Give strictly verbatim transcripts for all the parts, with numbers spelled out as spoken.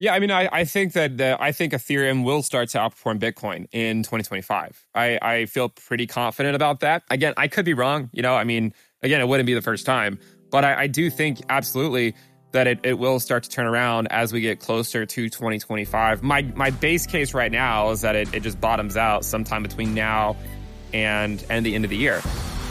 Yeah, I mean, I, I think that the, I think Ethereum will start to outperform Bitcoin in twenty twenty-five. I, I feel pretty confident about that. Again, I could be wrong. You know, I mean, again, it wouldn't be the first time. But I, I do think absolutely that it, it will start to turn around as we get closer to twenty twenty-five. My my base case right now is that it, it just bottoms out sometime between now and, and the end of the year.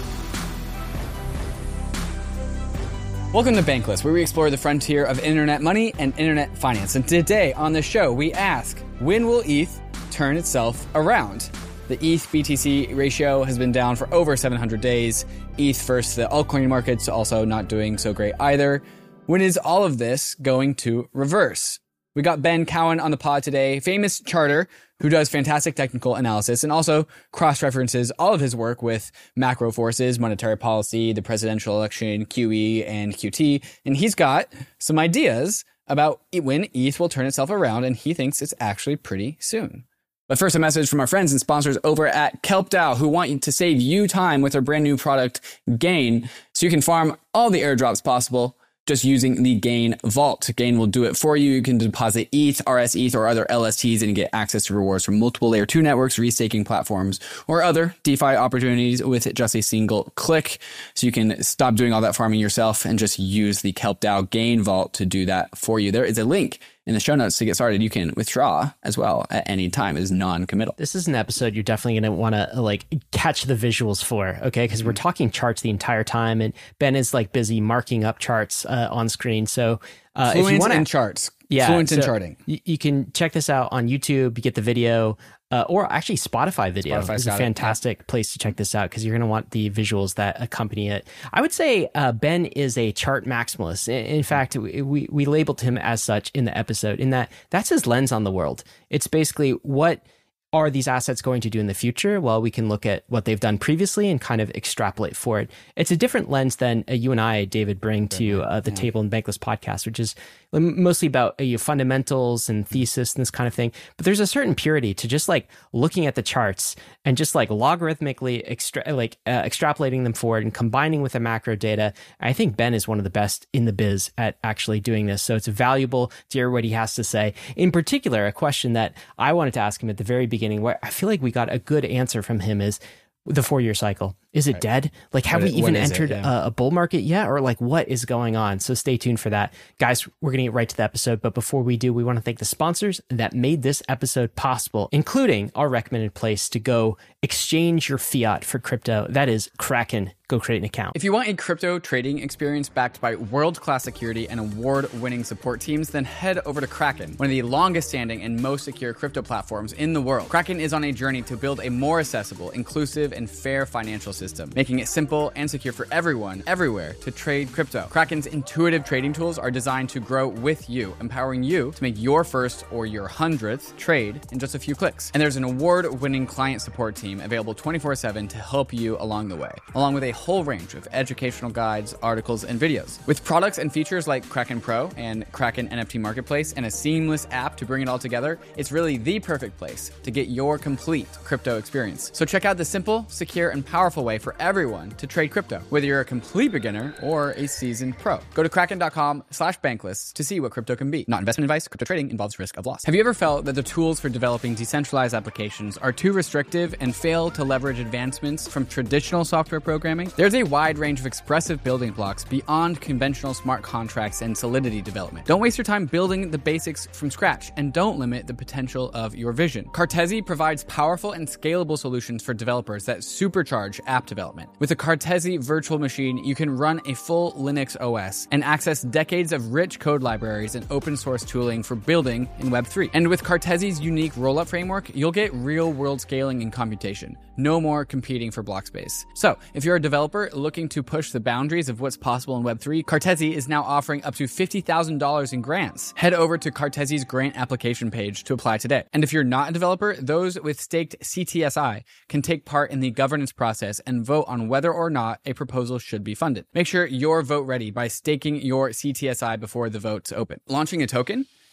Welcome to Bankless, where we explore the frontier of internet money and internet finance. And today on the show, we ask, when will E T H turn itself around? The E T H B T C ratio has been down for over seven hundred days. E T H versus the altcoin markets also not doing so great either. When is all of this going to reverse? We got Ben Cowan on the pod today, famous charter who does fantastic technical analysis and also cross-references all of his work with macro forces, monetary policy, the presidential election, Q E, and Q T. And he's got some ideas about when E T H will turn itself around, and he thinks it's actually pretty soon. But first, a message from our friends and sponsors over at KelpDAO, who want you to save you time with their brand new product, Gain, so you can farm all the airdrops possible just using the Gain Vault. Gain will do it for you. You can deposit E T H, R S E T H, or other L S Ts and get access to rewards from multiple layer two networks, restaking platforms, or other DeFi opportunities with just a single click. So you can stop doing all that farming yourself and just use the KelpDAO Gain Vault to do that for you. There is a link in the show notes to get started. You can withdraw as well at any time. It is non-committal. This is an episode you're definitely going to want to like catch the visuals for, okay? Because mm-hmm. we're talking charts the entire time, and Ben is like busy marking up charts uh, on screen. So uh, Fluent if you want in charts. Yeah, Fluent so in charting. Y- you can check this out on YouTube. You get the video. Uh, or actually, Spotify video Spotify's is a fantastic yeah. place to check this out because you're going to want the visuals that accompany it. I would say uh, Ben is a chart maximalist. In, in fact, we, we we labeled him as such in the episode, in that that's his lens on the world. It's basically, what are these assets going to do in the future? Well, we can look at what they've done previously and kind of extrapolate for it. It's a different lens than uh, you and I, David, bring to uh, the yeah. Table and Bankless podcast, which is mostly about uh, fundamentals and thesis and this kind of thing. But there's a certain purity to just like looking at the charts and just like logarithmically extra- like uh, extrapolating them forward and combining with the macro data. I think Ben is one of the best in the biz at actually doing this. So it's valuable to hear what he has to say. In particular, a question that I wanted to ask him at the very beginning, where I feel like we got a good answer from him, is the four-year cycle. Is it right. dead? Like, have what, we even entered it, yeah. a, a bull market yet? Or like, what is going on? So stay tuned for that. Guys, we're going to get right to the episode. But before we do, we want to thank the sponsors that made this episode possible, including our recommended place to go exchange your fiat for crypto. That is Kraken. Go create an account. If you want a crypto trading experience backed by world-class security and award-winning support teams, then head over to Kraken, one of the longest-standing and most secure crypto platforms in the world. Kraken is on a journey to build a more accessible, inclusive, and fair financial system, making it simple and secure for everyone, everywhere, to trade crypto. Kraken's intuitive trading tools are designed to grow with you, empowering you to make your first or your hundredth trade in just a few clicks. And there's an award-winning client support team available twenty-four seven to help you along the way, along with a whole range of educational guides, articles, and videos. With products and features like Kraken Pro and Kraken N F T Marketplace and a seamless app to bring it all together, it's really the perfect place to get your complete crypto experience. So check out the simple, secure, and powerful way for everyone to trade crypto, whether you're a complete beginner or a seasoned pro. Go to kraken.com slash bankless to see what crypto can be. Not investment advice. Crypto trading involves risk of loss. Have you ever felt that the tools for developing decentralized applications are too restrictive and fail to leverage advancements from traditional software programming? There's a wide range of expressive building blocks beyond conventional smart contracts and Solidity development. Don't waste your time building the basics from scratch, and don't limit the potential of your vision. Cartesi provides powerful and scalable solutions for developers that supercharge app development. With the Cartesi virtual machine, you can run a full Linux O S and access decades of rich code libraries and open source tooling for building in Web three. And with Cartesi's unique rollup framework, you'll get real-world scaling and computation. No more competing for block space. So, if you're a developer looking to push the boundaries of what's possible in Web three, Cartesi is now offering up to fifty thousand dollars in grants. Head over to Cartesi's grant application page to apply today. And if you're not a developer, those with staked C T S I can take part in the governance process and vote on whether or not a proposal should be funded. Make sure you're vote ready by staking your C T S I before the votes open. Launching a token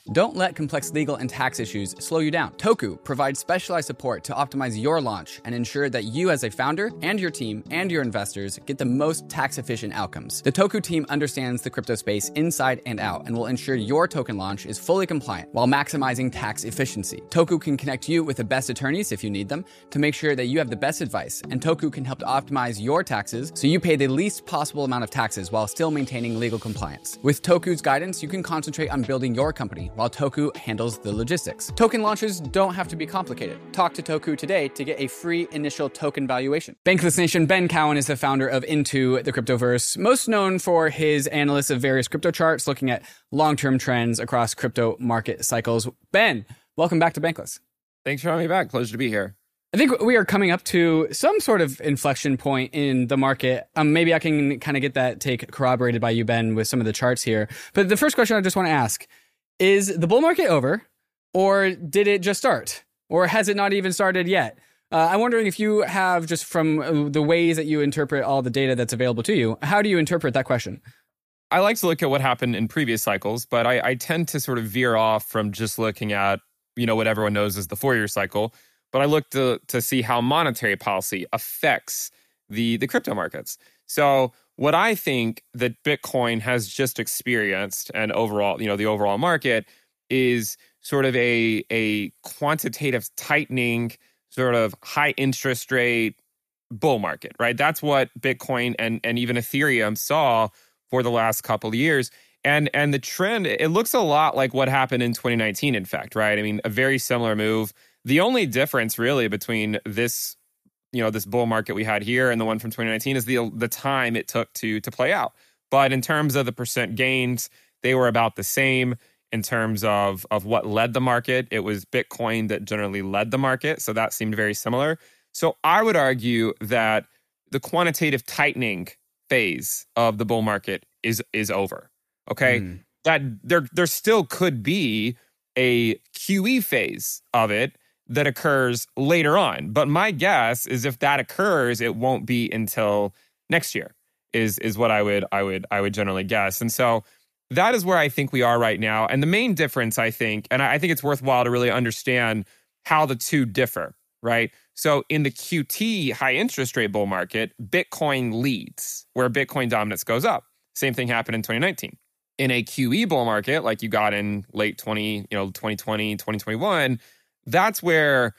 Don't let complex legal and tax issues slow you down. Toku provides specialized support to optimize your launch and ensure that you as a founder and your team and your investors get the most tax-efficient outcomes. The Toku team understands the crypto space inside and out and will ensure your token launch is fully compliant while maximizing tax efficiency. Toku can connect you with the best attorneys if you need them to make sure that you have the best advice, and Toku can help to optimize your taxes so you pay the least possible amount of taxes while still maintaining legal compliance. With Toku's guidance, you can concentrate on building your company while Toku handles the logistics. Token launches don't have to be complicated. Talk to Toku today to get a free initial token valuation. Bankless Nation, Ben Cowan is the founder of Into the Cryptoverse, most known for his analysis of various crypto charts, looking at long-term trends across crypto market cycles. Ben, welcome back to Bankless. Thanks for having me back. Pleasure to be here. I think we are coming up to some sort of inflection point in the market. Um, maybe I can kind of get that take corroborated by you, Ben, with some of the charts here. But the first question I just want to ask, is the bull market over, or did it just start? Or has it not even started yet? Uh, I'm wondering if you have, just from the ways that you interpret all the data that's available to you, how do you interpret that question? I like to look at what happened in previous cycles, but I, I tend to sort of veer off from just looking at, you know, what everyone knows as the four-year cycle. But I look to to see how monetary policy affects the, the crypto markets. So what I think that Bitcoin has just experienced, and overall, you know, the overall market, is sort of a, a quantitative tightening, sort of high interest rate bull market, right? That's what Bitcoin and, and even Ethereum saw for the last couple of years. And, and the trend, it looks a lot like what happened in twenty nineteen, in fact, right? I mean, a very similar move. The only difference really between this, you know, this bull market we had here and the one from twenty nineteen is the the time it took to to play out. But in terms of the percent gains, they were about the same. In terms of of what led the market, it was Bitcoin that generally led the market. So that seemed very similar. So I would argue that the quantitative tightening phase of the bull market is is over. Okay, mm. that there there still could be a Q E phase of it that occurs later on. But my guess is if that occurs, it won't be until next year, is is what I would I would I would generally guess. And so that is where I think we are right now. And the main difference, I think, and I think it's worthwhile to really understand how the two differ, right? So in the Q T high interest rate bull market, Bitcoin leads, where Bitcoin dominance goes up. Same thing happened in twenty nineteen. In a Q E bull market, like you got in late twenty, you know, twenty twenty, twenty twenty-one, that's where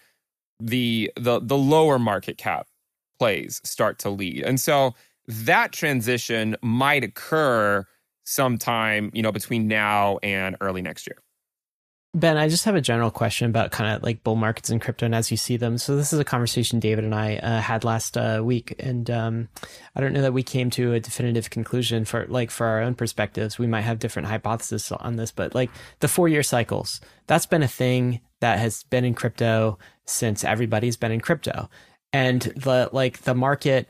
the the the lower market cap plays start to lead. And so that transition might occur sometime, you know, between now and early next year. Ben, I just have a general question about kind of like bull markets in crypto and as you see them. So this is a conversation David and I uh, had last uh, week, and um, I don't know that we came to a definitive conclusion for like for our own perspectives. We might have different hypotheses on this, but like the four-year cycles, that's been a thing that has been in crypto since everybody's been in crypto, and the like the market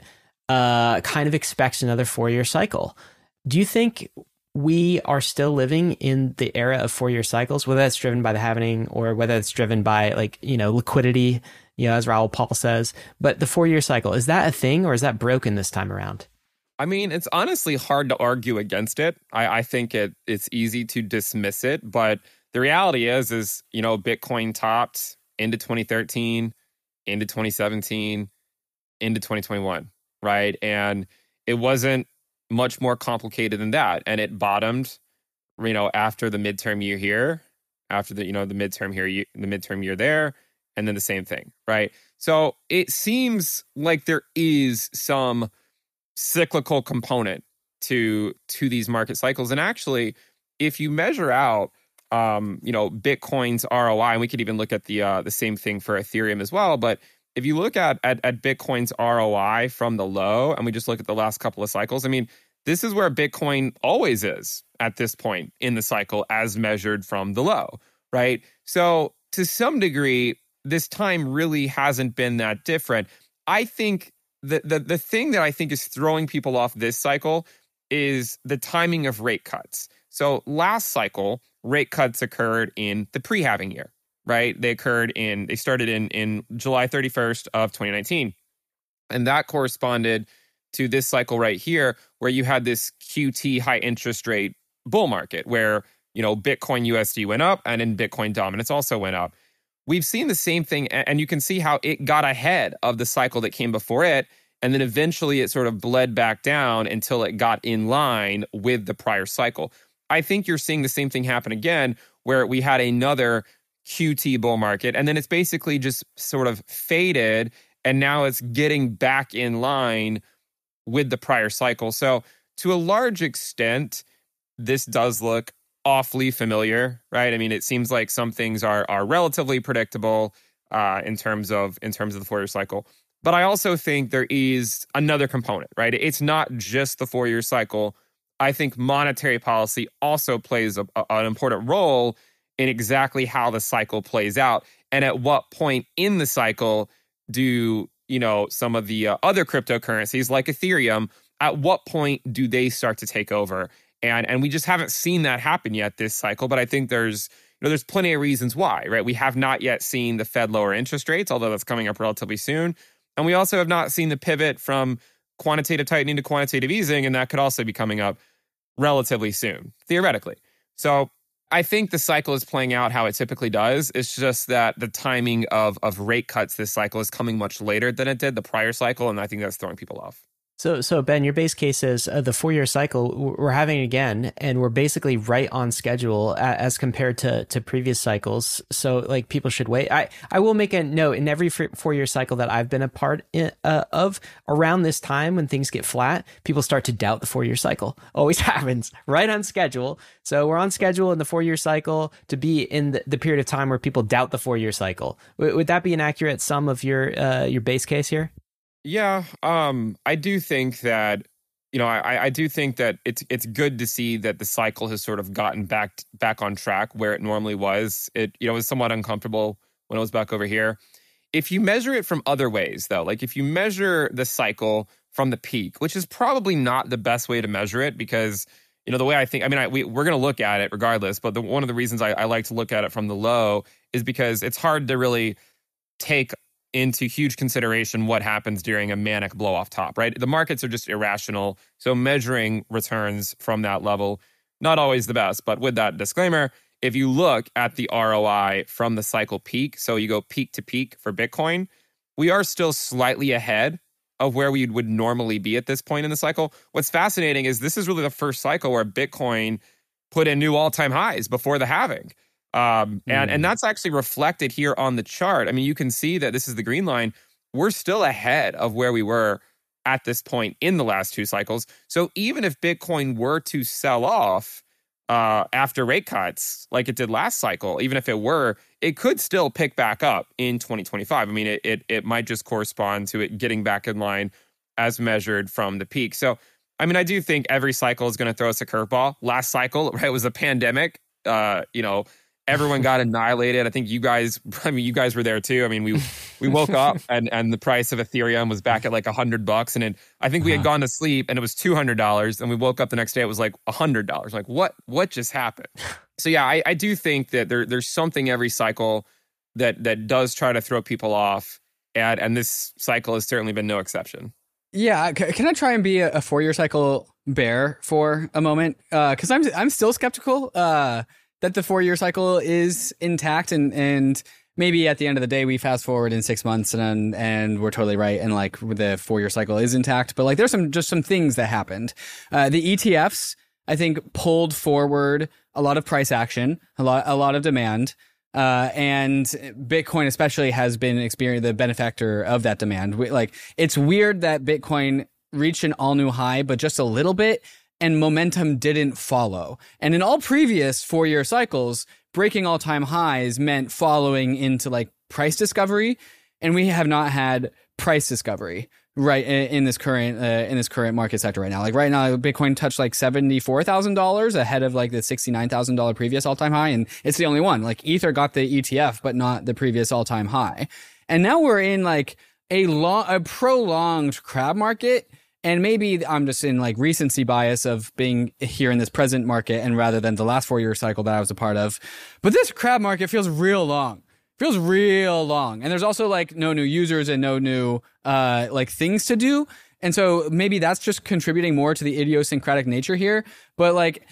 uh, kind of expects another four-year cycle. Do you think we are still living in the era of four-year cycles, whether that's driven by the halving or whether it's driven by like, you know, liquidity, you know, as Raoul Pal says, but the four-year cycle, is that a thing or is that broken this time around? I mean, it's honestly hard to argue against it. I, I think it it's easy to dismiss it, but the reality is, is, you know, Bitcoin topped into twenty thirteen, into twenty seventeen, into twenty twenty-one, right? And it wasn't much more complicated than that. And it bottomed, you know, after the midterm year here, after the, you know, the midterm here, the midterm year there, and then the same thing, right? So it seems like there is some cyclical component to to these market cycles. And actually, if you measure out, um, you know, Bitcoin's R O I, and we could even look at the uh, the same thing for Ethereum as well, but if you look at, at at Bitcoin's R O I from the low, and we just look at the last couple of cycles, I mean, this is where Bitcoin always is at this point in the cycle as measured from the low, right? So to some degree, this time really hasn't been that different. I think the the the thing that I think is throwing people off this cycle is the timing of rate cuts. So last cycle, rate cuts occurred in the pre-halving year, right? They occurred in, they started in, in July thirty-first of twenty nineteen. And that corresponded to this cycle right here, where you had this Q T high interest rate bull market, where, you know, Bitcoin U S D went up and then Bitcoin dominance also went up. We've seen the same thing, and you can see how it got ahead of the cycle that came before it, and then eventually it sort of bled back down until it got in line with the prior cycle. I think you're seeing the same thing happen again, where we had another Q T bull market, and then it's basically just sort of faded, and now it's getting back in line with the prior cycle. So to a large extent, this does look awfully familiar, right? I mean, it seems like some things are are relatively predictable uh, in terms of in terms of the four-year cycle. But I also think there is another component, right? It's not just the four-year cycle. I think monetary policy also plays a, a, an important role in exactly how the cycle plays out, and at what point in the cycle do you know some of the uh, other cryptocurrencies like Ethereum, at what point do they start to take over? And and we just haven't seen that happen yet this cycle. But I think there's you know there's plenty of reasons why, right? We have not yet seen the Fed lower interest rates, although that's coming up relatively soon. And we also have not seen the pivot from quantitative tightening to quantitative easing, and that could also be coming up relatively soon, theoretically. So I think the cycle is playing out how it typically does. It's just that the timing of of rate cuts this cycle is coming much later than it did the prior cycle, and I think that's throwing people off. So, so Ben, your base case is uh, the four-year cycle. We're having it again, and we're basically right on schedule as compared to to previous cycles. So, like, people should wait. I, I will make a note in every four-year cycle that I've been a part in, uh, of. Around this time, when things get flat, people start to doubt the four-year cycle. Always happens right on schedule. So, we're on schedule in the four-year cycle to be in the, the period of time where people doubt the four-year cycle. W- would that be an accurate sum of your uh, your base case here? Yeah, um, I do think that, you know, I, I do think that it's it's good to see that the cycle has sort of gotten back back on track where it normally was. It, you know, was somewhat uncomfortable when it was back over here. If you measure it from other ways, though, like if you measure the cycle from the peak, which is probably not the best way to measure it because, you know, the way I think, I mean, I, we, we're going to look at it regardless, but the, one of the reasons I, I like to look at it from the low is because it's hard to really take into huge consideration what happens during a manic blow off top, right? The markets are just irrational. So measuring returns from that level, not always the best. But with that disclaimer, if you look at the R O I from the cycle peak, so you go peak to peak for Bitcoin, we are still slightly ahead of where we would normally be at this point in the cycle. What's fascinating is this is really the first cycle where Bitcoin put in new all-time highs before the halving. Um, and, mm. and that's actually reflected here on the chart. I mean, you can see that this is the green line. We're still ahead of where we were at this point in the last two cycles. So even if Bitcoin were to sell off uh, after rate cuts, like it did last cycle, even if it were, it could still pick back up in twenty twenty-five. I mean, it it, it might just correspond to it getting back in line as measured from the peak. So, I mean, I do think every cycle is going to throw us a curveball. Last cycle, right, was a pandemic. Uh, you know, everyone got annihilated. I think you guys, I mean, you guys were there too. I mean, we we woke up and, and the price of Ethereum was back at like a hundred bucks. And then I think we had gone to sleep and it was two hundred dollars. And we woke up the next day, it was like a hundred dollars. Like what, what just happened? So yeah, I, I do think that there there's something every cycle that that does try to throw people off. And, and this cycle has certainly been no exception. Yeah. Can I try and be a four-year cycle bear for a moment? Uh, cause I'm, I'm still skeptical, uh, that the four-year cycle is intact, and and maybe at the end of the day we fast forward in six months and and we're totally right, and like the four-year cycle is intact. But like there's some just some things that happened. Uh, the E T Fs I think pulled forward a lot of price action, a lot a lot of demand, uh, and Bitcoin especially has been experiencing the benefactor of that demand. We, like it's weird that Bitcoin reached an all new high, but just a little bit, and momentum didn't follow. And in all previous four-year cycles, breaking all-time highs meant following into like price discovery, and we have not had price discovery right in, in this current uh, in this current market sector right now. Like right now, Bitcoin touched like seventy-four thousand dollars ahead of like the sixty-nine thousand dollars previous all-time high, and it's the only one. Like Ether got the E T F, but not the previous all-time high. And now we're in like a long, a prolonged crab market. And maybe I'm just in like recency bias of being here in this present market and rather than the last four year cycle that I was a part of. But this crab market feels real long, feels real long. And there's also like no new users and no new uh, like things to do. And so maybe that's just contributing more to the idiosyncratic nature here. But like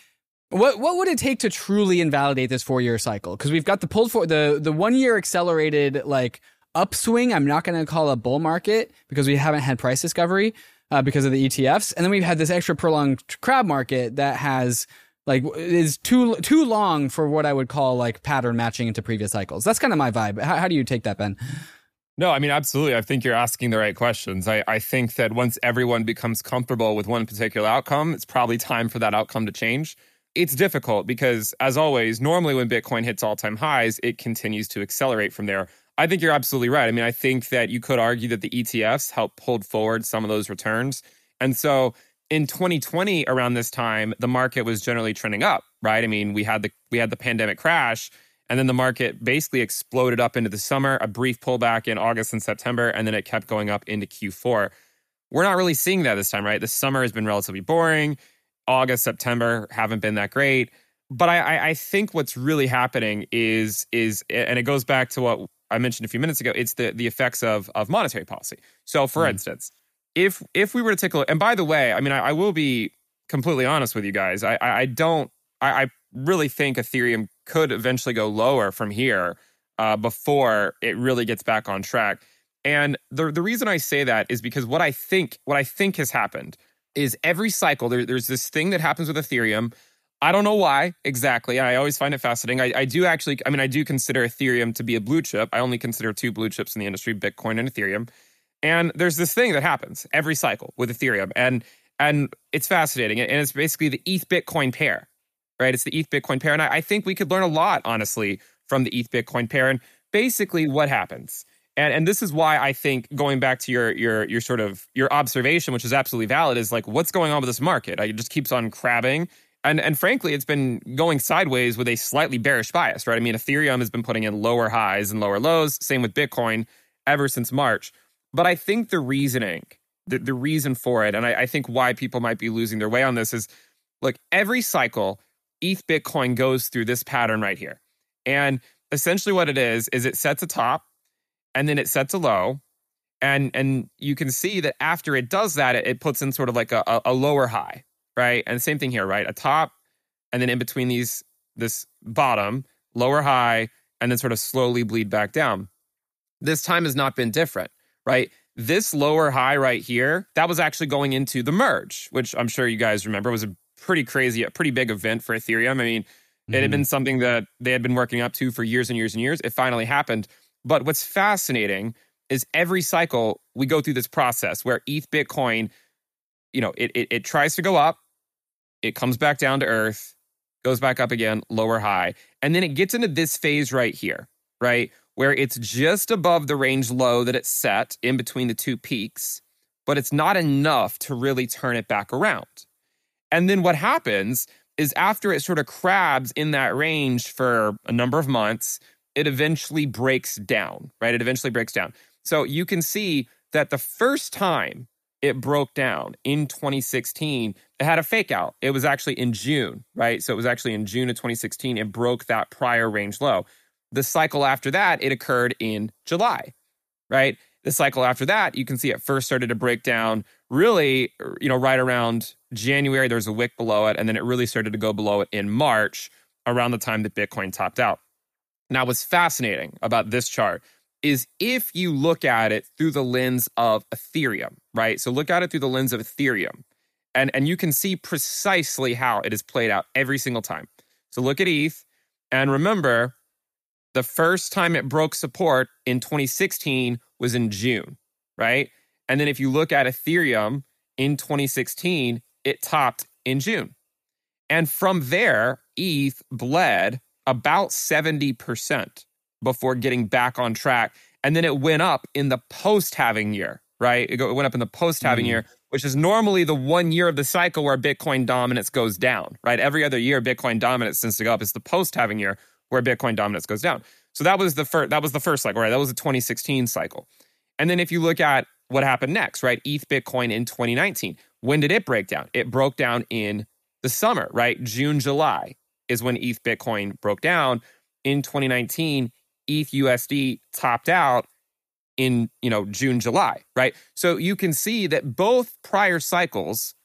What what would it take to truly invalidate this four-year cycle? Because we've got the pulled for the the one-year accelerated like upswing. I'm not going to call a bull market because we haven't had price discovery uh, because of the E T Fs, and then we've had this extra prolonged crab market that has like is too too long for what I would call like pattern matching into previous cycles. That's kind of my vibe. How, how do you take that, Ben? No, I mean, absolutely. I think you're asking the right questions. I, I think that once everyone becomes comfortable with one particular outcome, it's probably time for that outcome to change. It's difficult because, as always, normally when Bitcoin hits all-time highs, it continues to accelerate from there. I think you're absolutely right. I mean, I think that you could argue that the E T Fs helped pull forward some of those returns. And so in twenty twenty, around this time, the market was generally trending up, right? I mean, we had the we had the pandemic crash, and then the market basically exploded up into the summer, a brief pullback in August and September, and then it kept going up into Q four. We're not really seeing that this time, right? The summer has been relatively boring. August, September haven't been that great. But I, I, I think what's really happening is, is, and it goes back to what I mentioned a few minutes ago, it's the, the effects of, of monetary policy. So for mm. instance, if if we were to take a look, and by the way, I mean, I, I will be completely honest with you guys. I, I, I don't, I, I really think Ethereum could eventually go lower from here uh, before it really gets back on track. And the the reason I say that is because what I think what I think has happened is every cycle there, there's this thing that happens with Ethereum. I don't know why exactly. I always find it fascinating. I, I do actually, I mean, I do consider Ethereum to be a blue chip. I only consider two blue chips in the industry, Bitcoin and Ethereum. And there's this thing that happens every cycle with Ethereum, and and it's fascinating. And it's basically the E T H Bitcoin pair. Right, it's the E T H Bitcoin pair, and I, I think we could learn a lot, honestly, from the E T H Bitcoin pair. And basically, what happens, and and this is why I think going back to your your your sort of your observation, which is absolutely valid, is like what's going on with this market? It just keeps on crabbing, and and frankly, it's been going sideways with a slightly bearish bias. Right, I mean, Ethereum has been putting in lower highs and lower lows. Same with Bitcoin ever since March. But I think the reasoning, the the reason for it, and I, I think why people might be losing their way on this is, look, every cycle E T H Bitcoin goes through this pattern right here. And essentially what it is, is it sets a top and then it sets a low. And and you can see that after it does that, it, it puts in sort of like a, a, a lower high, right? And same thing here, right? A top and then in between these, this bottom, lower high, and then sort of slowly bleed back down. This time has not been different, right? This lower high right here, that was actually going into the merge, which I'm sure you guys remember was a pretty crazy, a pretty big event for Ethereum. I mean, mm-hmm. it had been something that they had been working up to for years and years and years. It finally happened. But what's fascinating is every cycle we go through this process where E T H Bitcoin, you know, it, it, it tries to go up, it comes back down to earth, goes back up again, lower high. And then it gets into this phase right here, right? Where it's just above the range low that it's set in between the two peaks, but it's not enough to really turn it back around. And then what happens is after it sort of crabs in that range for a number of months, it eventually breaks down, right? It eventually breaks down. So you can see that the first time it broke down in twenty sixteen, it had a fake out. It was actually in June, right? So it was actually in June of twenty sixteen, it broke that prior range low. The cycle after that, it occurred in July, right? The cycle after that, you can see it first started to break down really, you know, right around January. There was a wick below it, and then it really started to go below it in March, around the time that Bitcoin topped out. Now, what's fascinating about this chart is if you look at it through the lens of Ethereum, right? So look at it through the lens of Ethereum, and, and you can see precisely how it has played out every single time. So look at E T H, and remember, the first time it broke support in twenty sixteen was in June, right? And then if you look at Ethereum in twenty sixteen, it topped in June. And from there, E T H bled about seventy percent before getting back on track. And then it went up in the post-halving year, right? It, go, it went up in the post-halving mm. year, which is normally the one year of the cycle where Bitcoin dominance goes down, right? Every other year, Bitcoin dominance tends to go up. It's the post-halving year where Bitcoin dominance goes down. So that was the first, that was the first cycle, right? That was the twenty sixteen cycle. And then if you look at what happened next, right? E T H Bitcoin in twenty nineteen. When did it break down? It broke down in the summer, right? June, July is when E T H Bitcoin broke down. In twenty nineteen, E T H U S D topped out in, you know, June, July, right? So you can see that both prior cycles,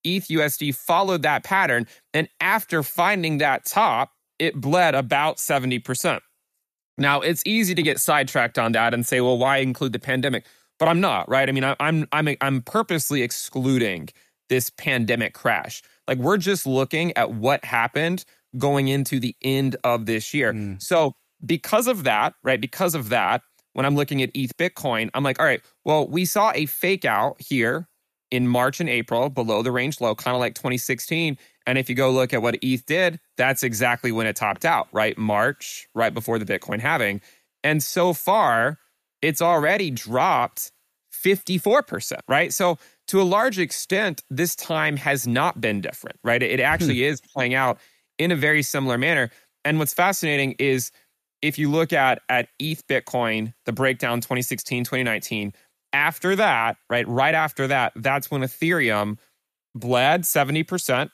E T H U S D followed that pattern. And after finding that top, it bled about seventy percent. Now, it's easy to get sidetracked on that and say, well, why include the pandemic? But I'm not, right? I mean, I, I'm I'm I'm purposely excluding this pandemic crash. Like, we're just looking at what happened going into the end of this year. Mm. So because of that, right, because of that, when I'm looking at E T H Bitcoin, I'm like, all right, well, we saw a fake out here in March and April below the range low, kind of like twenty sixteen. And if you go look at what E T H did, that's exactly when it topped out, right? March, right before the Bitcoin halving. And so far, it's already dropped fifty-four percent, right? So to a large extent, this time has not been different, right? It actually hmm. is playing out in a very similar manner. And what's fascinating is if you look at, at E T H Bitcoin, the breakdown twenty sixteen, twenty nineteen, after that, right, right after that, that's when Ethereum bled seventy percent.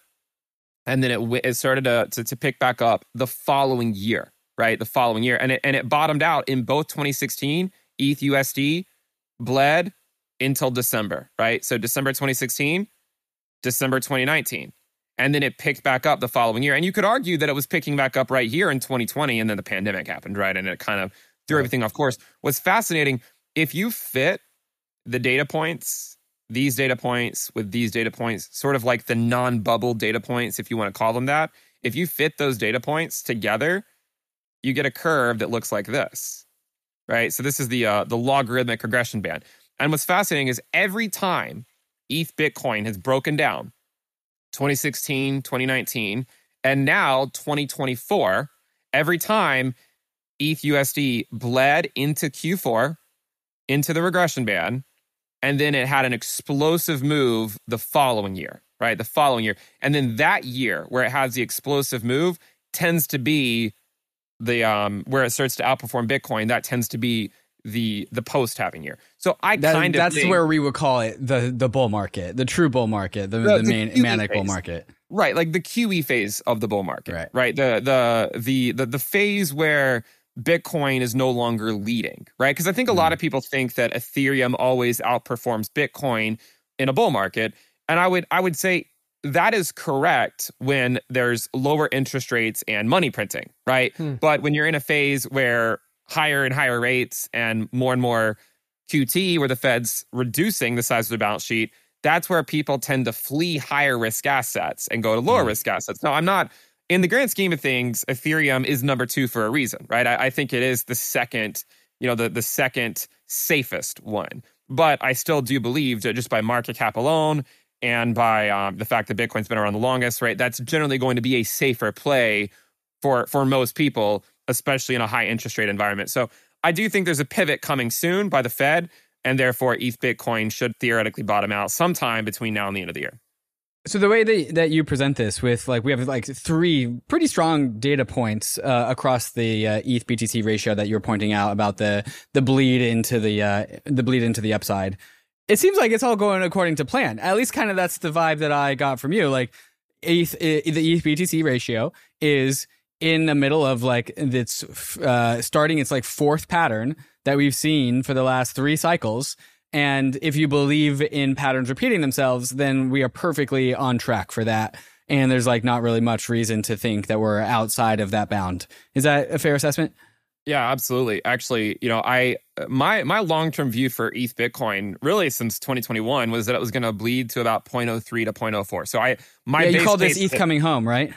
And then it, it started to, to, to pick back up the following year, right? The following year. And it, and it bottomed out in both twenty sixteen, E T H U S D bled until December, right? So December twenty sixteen, December twenty nineteen. And then it picked back up the following year. And you could argue that it was picking back up right here in twenty twenty, and then the pandemic happened, right? And it kind of threw right. everything off course. What's fascinating, if you fit the data points, these data points with these data points, sort of like the non-bubble data points, if you want to call them that, if you fit those data points together, you get a curve that looks like this, right? So this is the uh, the logarithmic regression band. And what's fascinating is every time E T H Bitcoin has broken down, twenty sixteen, twenty nineteen, and now twenty twenty-four, every time E T H U S D bled into Q four, into the regression band, and then it had an explosive move the following year, right? The following year. And then that year where it has the explosive move tends to be the, um, where it starts to outperform Bitcoin, that tends to be the the post-halving year. So I that, kind of That's think, where we would call it the the bull market, the true bull market, the, the, the main manic bull market. Right, like the Q E phase of the bull market, right? right? The, the, the, the, the phase where Bitcoin is no longer leading, right? Because I think a mm. lot of people think that Ethereum always outperforms Bitcoin in a bull market. And I would I would say that is correct when there's lower interest rates and money printing, right? Hmm. But when you're in a phase where higher and higher rates and more and more Q T, where the Fed's reducing the size of the balance sheet, that's where people tend to flee higher risk assets and go to lower hmm. risk assets. Now, I'm not, in the grand scheme of things, Ethereum is number two for a reason, right? I, I think it is the second, you know, the, the second safest one. But I still do believe that just by market cap alone, and by um, the fact that Bitcoin's been around the longest, right, that's generally going to be a safer play for, for most people, especially in a high interest rate environment. So I do think there's a pivot coming soon by the Fed, and therefore E T H Bitcoin should theoretically bottom out sometime between now and the end of the year. So the way that, that you present this with, like, we have like three pretty strong data points uh, across the uh, E T H B T C ratio that you're pointing out about the the bleed into the uh, the bleed into the upside. It seems like it's all going according to plan. At least kind of that's the vibe that I got from you. Like E T H, the E T H B T C ratio is in the middle of like its uh, starting its like fourth pattern that we've seen for the last three cycles. And if you believe in patterns repeating themselves, then we are perfectly on track for that. And there's like not really much reason to think that we're outside of that bound. Is that a fair assessment? Yeah, absolutely. Actually, you know, I my my long-term view for E T H Bitcoin really since twenty twenty-one was that it was going to bleed to about zero point zero three to zero point zero four. So I my yeah, you base called this case, E T H coming home, right?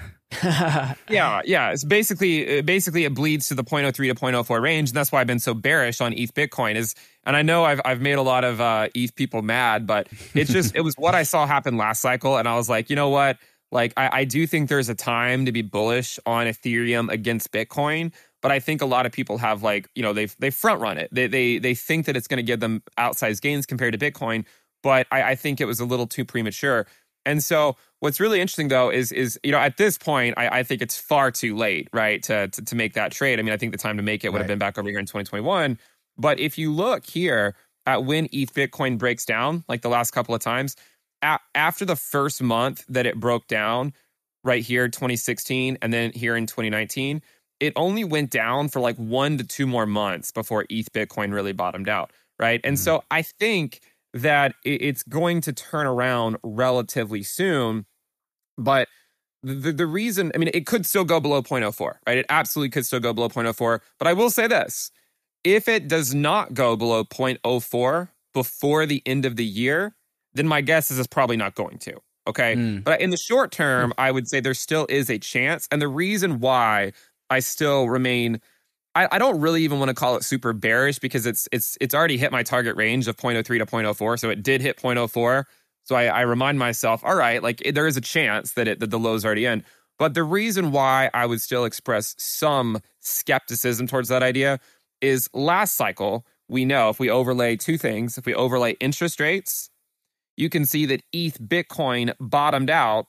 yeah, yeah. It's basically basically it bleeds to the zero point zero three to zero point zero four range, and that's why I've been so bearish on E T H Bitcoin. Is and I know I've I've made a lot of uh, E T H people mad, but it's just it was what I saw happen last cycle, and I was like, you know what? Like I, I do think there's a time to be bullish on Ethereum against Bitcoin. But I think a lot of people have like, you know, they they front run it. They they they think that it's going to give them outsized gains compared to Bitcoin. But I, I think it was a little too premature. And so what's really interesting, though, is, is you know, at this point, I, I think it's far too late, right, to, to to make that trade. I mean, I think the time to make it would have been back over here in twenty twenty-one. But if you look here at when E T H Bitcoin breaks down, like the last couple of times, a- after the first month that it broke down, right here, twenty sixteen, and then here in twenty nineteen, it only went down for like one to two more months before E T H Bitcoin really bottomed out, right? And mm-hmm. so I think that it's going to turn around relatively soon. But the, the reason, I mean, it could still go below zero point zero four, right? It absolutely could still go below zero point zero four. But I will say this, if it does not go below zero point zero four before the end of the year, then my guess is it's probably not going to. Okay. Mm. But in the short term, I would say there still is a chance. And the reason why I still remain, I, I don't really even want to call it super bearish, because it's it's it's already hit my target range of zero point zero three to zero point zero four. So it did hit zero point zero four. So I, I remind myself, all right, like there is a chance that it that the low's already in. But the reason why I would still express some skepticism towards that idea is last cycle, we know if we overlay two things, if we overlay interest rates, you can see that E T H Bitcoin bottomed out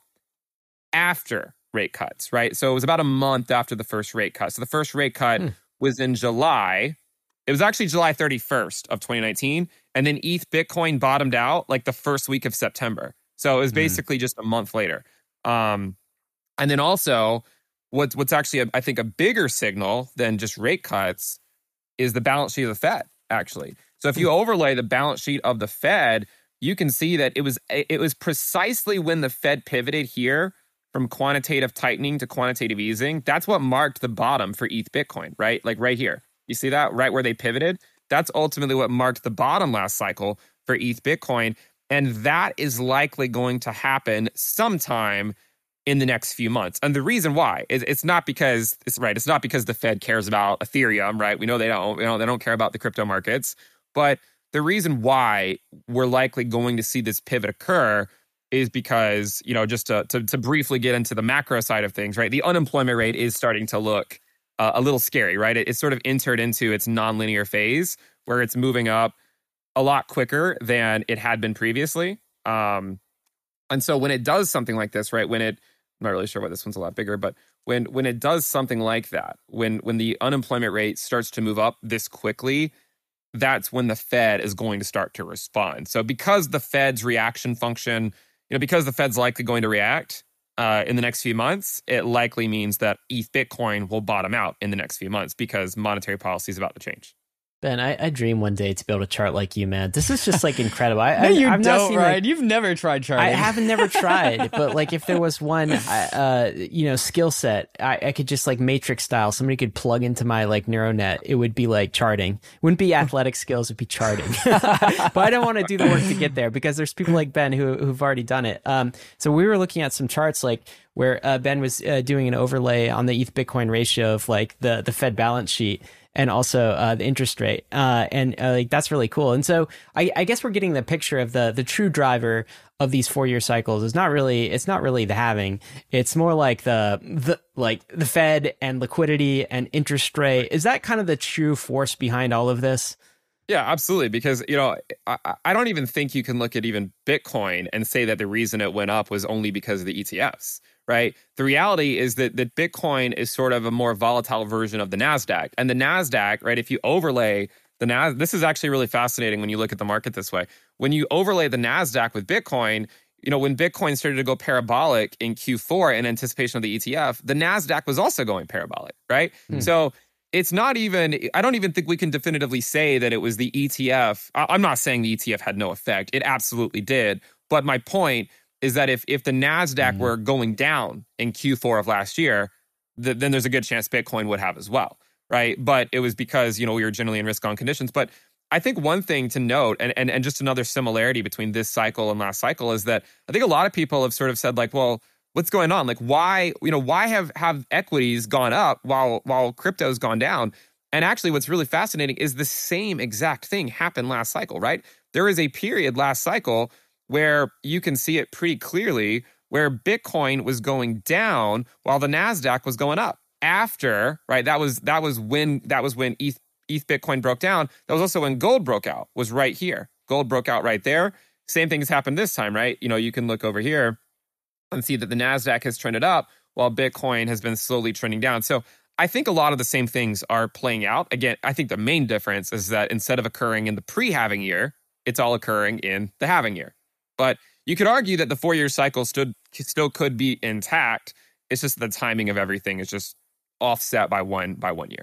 after rate cuts, right? So it was about a month after the first rate cut. So the first rate cut hmm. was in July. It was actually July thirty-first of twenty nineteen. And then E T H Bitcoin bottomed out like the first week of September. So it was basically hmm. just a month later. Um, and then also, what's, what's actually, a, I think, a bigger signal than just rate cuts is the balance sheet of the Fed, actually. So if you overlay the balance sheet of the Fed, you can see that it was it was precisely when the Fed pivoted here from quantitative tightening to quantitative easing. That's what marked the bottom for E T H Bitcoin, right? Like right here. You see that? Right where they pivoted? That's ultimately what marked the bottom last cycle for E T H Bitcoin. And that is likely going to happen sometime in the next few months. And the reason why is it's not because it's right. It's not because the Fed cares about Ethereum, right? We know they don't. You know, they don't care about the crypto markets, but the reason why we're likely going to see this pivot occur is because, you know, just to, to, to briefly get into the macro side of things, right? The unemployment rate is starting to look uh, a little scary, right? It, it's sort of entered into its nonlinear phase where it's moving up a lot quicker than it had been previously. Um, and so when it does something like this, right, when it, I'm not really sure why this one's a lot bigger, but when when it does something like that, when when the unemployment rate starts to move up this quickly, that's when the Fed is going to start to respond. So because the Fed's reaction function, you know, because the Fed's likely going to react uh, in the next few months, it likely means that E T H Bitcoin will bottom out in the next few months because monetary policy is about to change. Ben, I, I dream one day to be able to chart like you, man. This is just like incredible. I, no, I, you I've don't, not seen, Ryan. like, You've never tried charting. I haven't never tried, but like if there was one, uh, you know, skill set, I, I could just like Matrix style. Somebody could plug into my like neural net. It would be like charting. It wouldn't be athletic skills. It'd be charting. But I don't want to do the work to get there because there's people like Ben who who've already done it. Um, so we were looking at some charts like where uh, Ben was uh, doing an overlay on the E T H Bitcoin ratio of like the the Fed balance sheet. And also uh, the interest rate, uh, and uh, like that's really cool. And so I, I guess we're getting the picture of the the true driver of these four year cycles. Is not really it's not really the halving. It's more like the the like the Fed and liquidity and interest rate. Is that kind of the true force behind all of this? Yeah, absolutely. Because, you know, I, I don't even think you can look at even Bitcoin and say that the reason it went up was only because of the E T Fs, right? The reality is that, that Bitcoin is sort of a more volatile version of the NASDAQ. And the NASDAQ, right, if you overlay the NASDAQ, this is actually really fascinating when you look at the market this way. When you overlay the NASDAQ with Bitcoin, you know, when Bitcoin started to go parabolic in Q four in anticipation of the E T F, the NASDAQ was also going parabolic, right? Hmm. So it's not even, I don't even think we can definitively say that it was the E T F. I'm not saying the E T F had no effect. It absolutely did. But my point is that if if the NASDAQ mm. were going down in Q four of last year, th- then there's a good chance Bitcoin would have as well, right? But it was because, you know, we were generally in risk-on conditions. But I think one thing to note, and, and, and just another similarity between this cycle and last cycle is that I think a lot of people have sort of said like, well, what's going on? Like, why, you know, why have, have equities gone up while while crypto's gone down? And actually, what's really fascinating is the same exact thing happened last cycle, right? There is a period last cycle where you can see it pretty clearly where Bitcoin was going down while the NASDAQ was going up. After, right, that was that was when that was when E T H, E T H Bitcoin broke down. That was also when gold broke out, was right here. Gold broke out right there. Same thing has happened this time, right? You know, you can look over here and see that the NASDAQ has trended up while Bitcoin has been slowly trending down. So I think a lot of the same things are playing out. Again, I think the main difference is that instead of occurring in the pre-halving year, it's all occurring in the halving year. But you could argue that the four-year cycle stood, still could be intact. It's just the timing of everything is just offset by one by one year.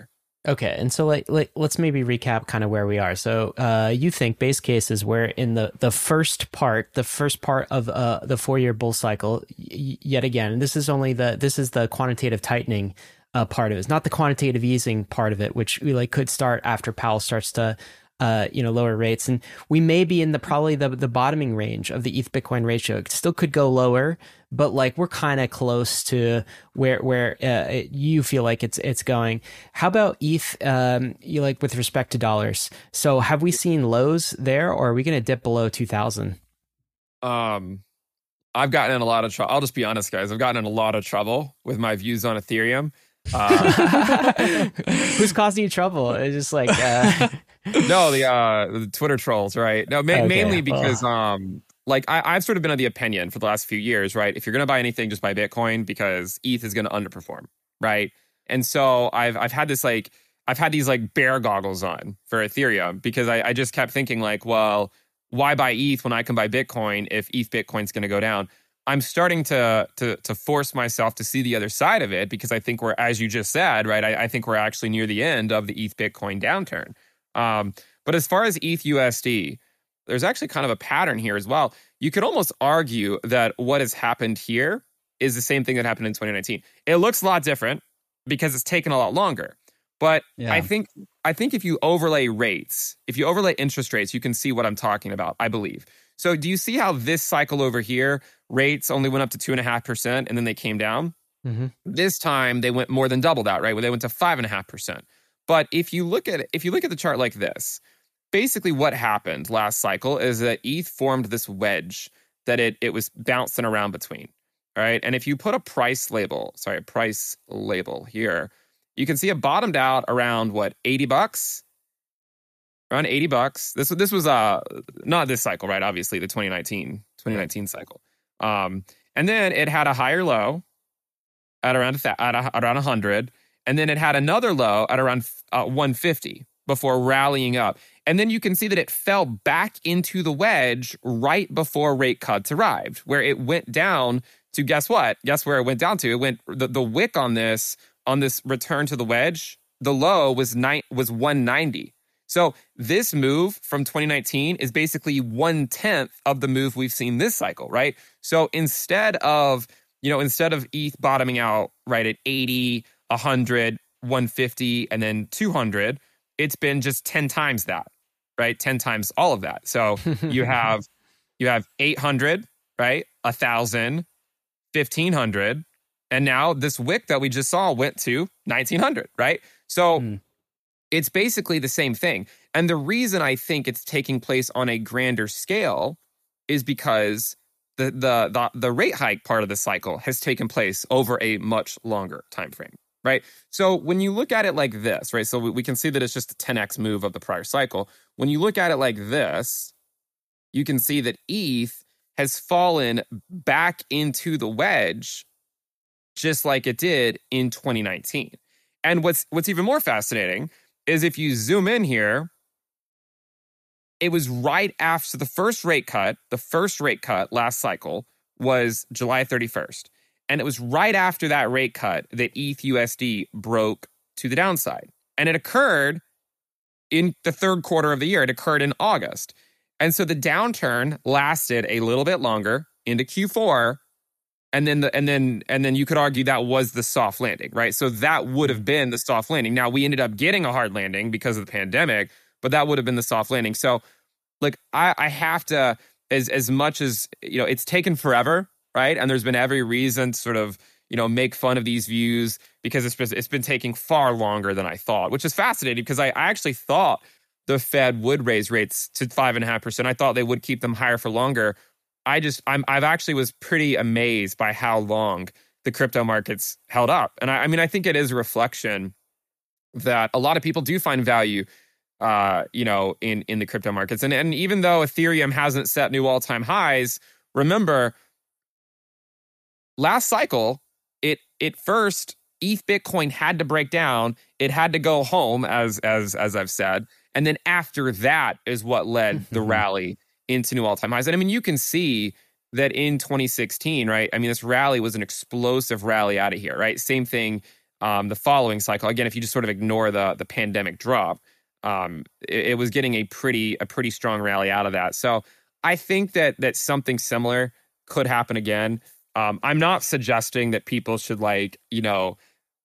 Okay, and so like, like let's maybe recap kind of where we are. So uh, you think base case is where in the the first part, the first part of uh, the four year bull cycle, y- yet again, and this is only the this is the quantitative tightening uh, part of it. It's not the quantitative easing part of it, which we like could start after Powell starts to uh, you know lower rates, and we may be in the probably the the bottoming range of the E T H Bitcoin ratio. It still could go lower, but like we're kind of close to where where uh, it, you feel like it's it's going. How about E T H? Um, you like with respect to dollars. So have we seen lows there, or are we going to dip below two thousand? Um, I've gotten in a lot of trouble. I'll just be honest, guys. I've gotten in a lot of trouble with my views on Ethereum. Uh, Who's causing you trouble? It's just like uh... no, the uh, the Twitter trolls, right? No, ma- Okay. mainly because Ugh. um. Like, I, I've sort of been of the opinion for the last few years, right? If you're going to buy anything, just buy Bitcoin because E T H is going to underperform, right? And so I've I've had this, like, I've had these, like, bear goggles on for Ethereum because I, I just kept thinking, like, well, why buy E T H when I can buy Bitcoin if E T H Bitcoin's going to go down? I'm starting to, to to force myself to see the other side of it because I think we're, as you just said, right? I, I think we're actually near the end of the E T H Bitcoin downturn. Um, but as far as E T H U S D, there's actually kind of a pattern here as well. You could almost argue that what has happened here is the same thing that happened in twenty nineteen. It looks a lot different because it's taken a lot longer. But Yeah. I think I think if you overlay rates, if you overlay interest rates, you can see what I'm talking about, I believe. So do you see how this cycle over here, rates only went up to two point five percent and then they came down? Mm-hmm. This time they went more than double that, right? Where they went to five point five percent. But if you look at it, if you look at the chart like this, basically what happened last cycle is that E T H formed this wedge that it it was bouncing around between, right? And if you put a price label, sorry, a price label here, you can see it bottomed out around what, eighty bucks? Around eighty bucks. This this was uh not this cycle, right? Obviously the twenty nineteen cycle. Um, and then it had a higher low at around a th- at a, around one hundred, and then it had another low at around uh, one fifty before rallying up. And then you can see that it fell back into the wedge right before rate cuts arrived, where it went down to, guess what? Guess where it went down to? It went, the, the wick on this, on this return to the wedge, the low was nine, was one ninety. So this move from twenty nineteen is basically one tenth of the move we've seen this cycle, right? So instead of, you know, instead of E T H bottoming out right at eighty, one hundred, one fifty, and then two hundred, it's been just ten times that, right? ten times all of that. So you have you have eight hundred, right? one thousand, fifteen hundred, and now this wick that we just saw went to nineteen hundred, right? So mm. it's basically the same thing. And the reason I think it's taking place on a grander scale is because the the the, the rate hike part of the cycle has taken place over a much longer time frame. Right. So when you look at it like this, right, so we, we can see that it's just a ten x move of the prior cycle. When you look at it like this, you can see that E T H has fallen back into the wedge just like it did in twenty nineteen. And what's what's even more fascinating is if you zoom in here, it was right after the first rate cut, the first rate cut last cycle was July thirty-first. And it was right after that rate cut that E T H U S D broke to the downside. And it occurred in the third quarter of the year. It occurred in August. And so the downturn lasted a little bit longer into Q four. And then the, and then and then you could argue that was the soft landing, right? So that would have been the soft landing. Now we ended up getting a hard landing because of the pandemic, but that would have been the soft landing. So like I, I have to, as as much as, you know, it's taken forever. Right. And there's been every reason to sort of, you know, make fun of these views because it's been, it's been taking far longer than I thought, which is fascinating because I, I actually thought the Fed would raise rates to five and a half percent. I thought they would keep them higher for longer. I just I'm I've actually was pretty amazed by how long the crypto markets held up. And I, I mean, I think it is a reflection that a lot of people do find value, uh, you know, in, in the crypto markets. And, and even though Ethereum hasn't set new all-time highs, remember, last cycle, it it first E T H Bitcoin had to break down. It had to go home, as as as I've said, and then after that is what led the rally into new all-time highs. And I mean, you can see that in twenty sixteen, right? I mean, this rally was an explosive rally out of here, right? Same thing um, the following cycle, again, if you just sort of ignore the the pandemic drop, um, it, it was getting a pretty a pretty strong rally out of that. So I think that that something similar could happen again. Um, I'm not suggesting that people should like you know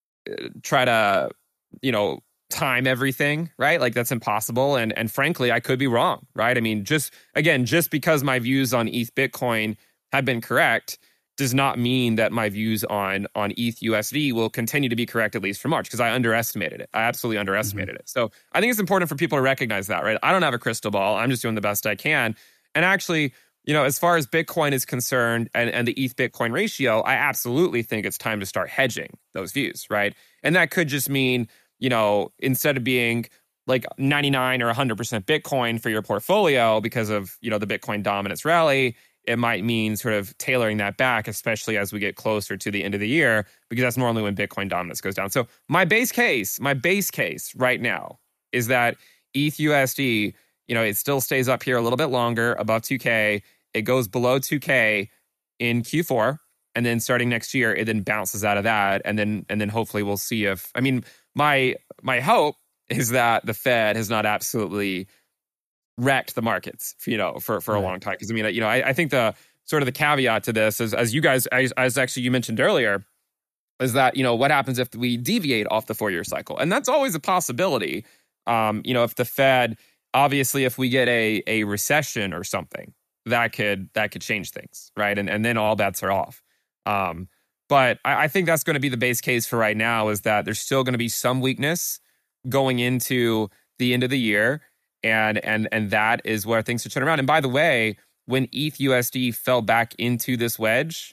try to you know time everything, right? Like that's impossible. And and frankly, I could be wrong, right? I mean, just again, just because my views on E T H Bitcoin have been correct does not mean that my views on on E T H U S D will continue to be correct, at least for March, because I underestimated it. I absolutely underestimated mm-hmm. it. So I think it's important for people to recognize that, right? I don't have a crystal ball. I'm just doing the best I can. And actually, you know, as far as Bitcoin is concerned and, and the E T H Bitcoin ratio, I absolutely think it's time to start hedging those views, right? And that could just mean, you know, instead of being like ninety-nine or one hundred percent Bitcoin for your portfolio because of, you know, the Bitcoin dominance rally, it might mean sort of tailoring that back, especially as we get closer to the end of the year, because that's normally when Bitcoin dominance goes down. So my base case, my base case right now is that E T H U S D, you know, it still stays up here a little bit longer above two K. It goes below two K in Q four. And then starting next year, it then bounces out of that. And then and then hopefully we'll see if, I mean, my my hope is that the Fed has not absolutely wrecked the markets, you know, for, for right. a long time. Because I mean, you know, I, I think the sort of the caveat to this is, as you guys, as, as actually you mentioned earlier, is that, you know, what happens if we deviate off the four-year cycle? And that's always a possibility. Um, you know, if the Fed, obviously, if we get a a recession or something, that could that could change things, right? And and then all bets are off. Um, but I, I think that's going to be the base case for right now, is that there's still going to be some weakness going into the end of the year. And and and that is where things should turn around. And by the way, when E T H U S D fell back into this wedge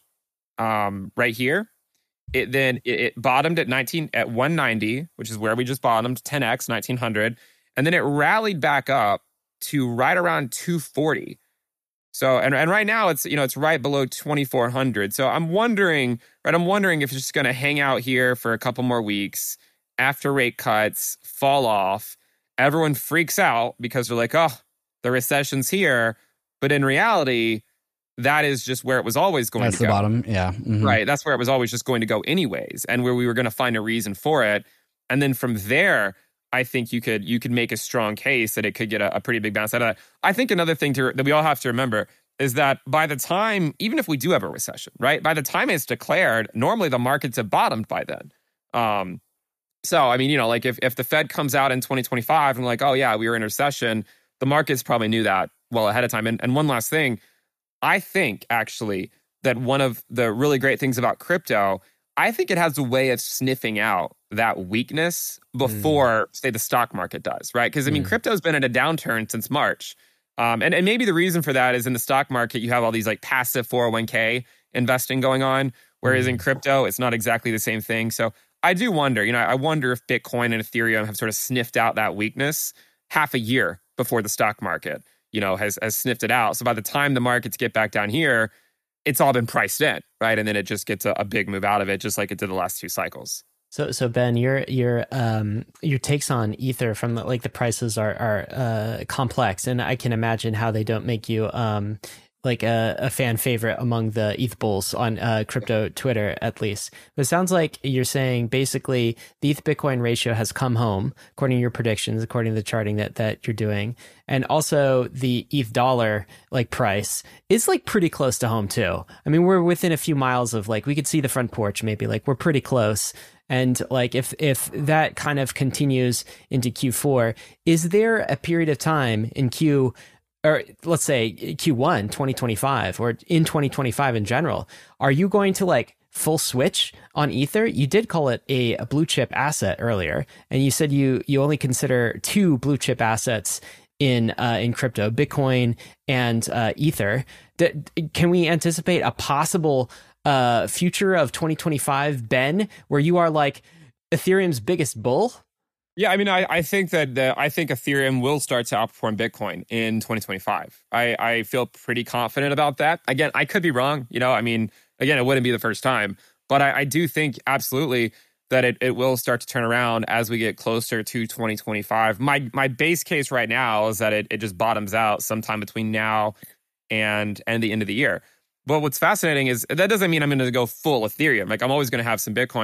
um, right here, it then it, it bottomed at nineteen at one ninety, which is where we just bottomed, ten X, nineteen hundred. And then it rallied back up to right around two forty. So and, and right now it's you know it's right below twenty-four hundred. So I'm wondering, right? I'm wondering if it's just going to hang out here for a couple more weeks after rate cuts, fall off. Everyone freaks out because they're like, oh, the recession's here. But in reality, that is just where it was always going That's to go. That's the bottom, yeah. Mm-hmm. Right, that's where it was always just going to go anyways, and where we were going to find a reason for it. And then from there, I think you could you could make a strong case that it could get a, a pretty big bounce out of that. I think another thing to, that we all have to remember is that by the time, even if we do have a recession, right, by the time it's declared, normally the markets have bottomed by then. Um, So, I mean, you know, like if, if the Fed comes out in twenty twenty-five and like, oh, yeah, we were in recession, the markets probably knew that well ahead of time. And, and one last thing, I think actually that one of the really great things about crypto, I think it has a way of sniffing out that weakness before, mm. say, the stock market does, right? Because, I mean, mm. crypto's been in a downturn since March. Um, and, and maybe the reason for that is in the stock market, you have all these like passive four oh one k investing going on, whereas mm. in crypto, it's not exactly the same thing. So I do wonder, you know, I wonder if Bitcoin and Ethereum have sort of sniffed out that weakness half a year before the stock market, you know, has, has sniffed it out. So by the time the markets get back down here, it's all been priced in, right? And then it just gets a, a big move out of it, just like it did the last two cycles. So, so Ben, your your um your takes on Ether from the, like the prices are are uh, complex, and I can imagine how they don't make you um like a, a fan favorite among the E T H bulls on uh, crypto Twitter, at least. But it sounds like you're saying basically the E T H Bitcoin ratio has come home, according to your predictions, according to the charting that, that you're doing. And also the E T H dollar like price is like pretty close to home too. I mean, we're within a few miles of like, we could see the front porch maybe, like we're pretty close. And like if if that kind of continues into Q four, is there a period of time in Q or let's say Q one twenty twenty-five or in twenty twenty-five in general, are you going to like full switch on Ether? You did call it a, a blue chip asset earlier, and you said you you only consider two blue chip assets in uh, in crypto, Bitcoin and uh, Ether. D- can we anticipate a possible uh, future of twenty twenty-five, Ben, where you are like Ethereum's biggest bull? Yeah, I mean, I, I think that the, I think Ethereum will start to outperform Bitcoin in twenty twenty-five. I, I feel pretty confident about that. Again, I could be wrong. You know, I mean, again, it wouldn't be the first time. But I, I do think absolutely that it, it will start to turn around as we get closer to twenty twenty-five. My my base case right now is that it, it just bottoms out sometime between now and, and the end of the year. But what's fascinating is that doesn't mean I'm going to go full Ethereum. Like I'm always going to have some Bitcoin.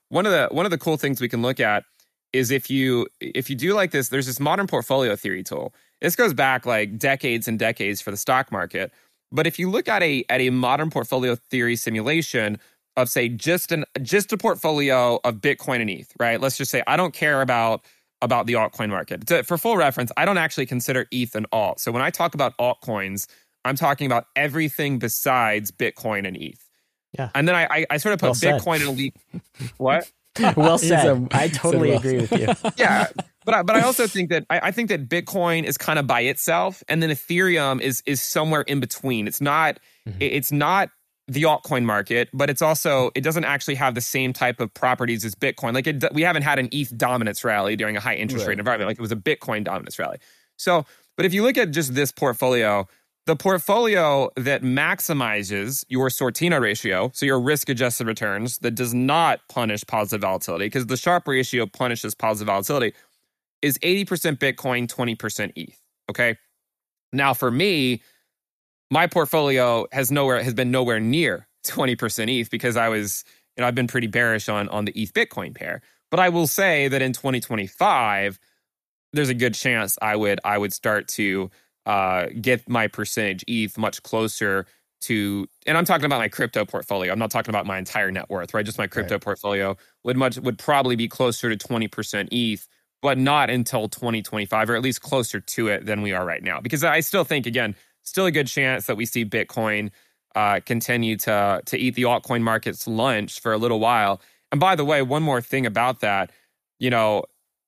one of the one of the cool things we can look at is if you if you do like this, there's this modern portfolio theory tool. This goes back like decades and decades for the stock market. But if you look at a at a modern portfolio theory simulation of, say, just an just a portfolio of Bitcoin and E T H, right? Let's just say I don't care about about the altcoin market. To, for full reference, I don't actually consider E T H an alt. So when I talk about altcoins, I'm talking about everything besides Bitcoin and E T H. Yeah. And then I I, I sort of put well Bitcoin in a leap. What? Well said. a, I totally well agree with you. Yeah. But I, but I also think that I, I think that Bitcoin is kind of by itself, and then Ethereum is is somewhere in between. It's not mm-hmm. it's not the altcoin market, but it's also it doesn't actually have the same type of properties as Bitcoin. Like it, we haven't had an E T H dominance rally during a high interest right. rate environment. Like it was a Bitcoin dominance rally. So, but if you look at just this portfolio, the portfolio that maximizes your Sortino ratio, so your risk-adjusted returns, that does not punish positive volatility, because the Sharpe ratio punishes positive volatility, is eighty percent Bitcoin, twenty percent E T H, okay? Now, for me, my portfolio has nowhere has been nowhere near twenty percent E T H because I was, you know, I've been pretty bearish on, on the E T H Bitcoin pair. But I will say that in twenty twenty-five, there's a good chance I would I would start to uh, get my percentage E T H much closer to, and I'm talking about my crypto portfolio. I'm not talking about my entire net worth, right? Just my crypto right. portfolio would much would probably be closer to twenty percent E T H, but not until twenty twenty-five, or at least closer to it than we are right now. Because I still think, again, still a good chance that we see Bitcoin uh, continue to, to eat the altcoin market's lunch for a little while. And by the way, one more thing about that, you know,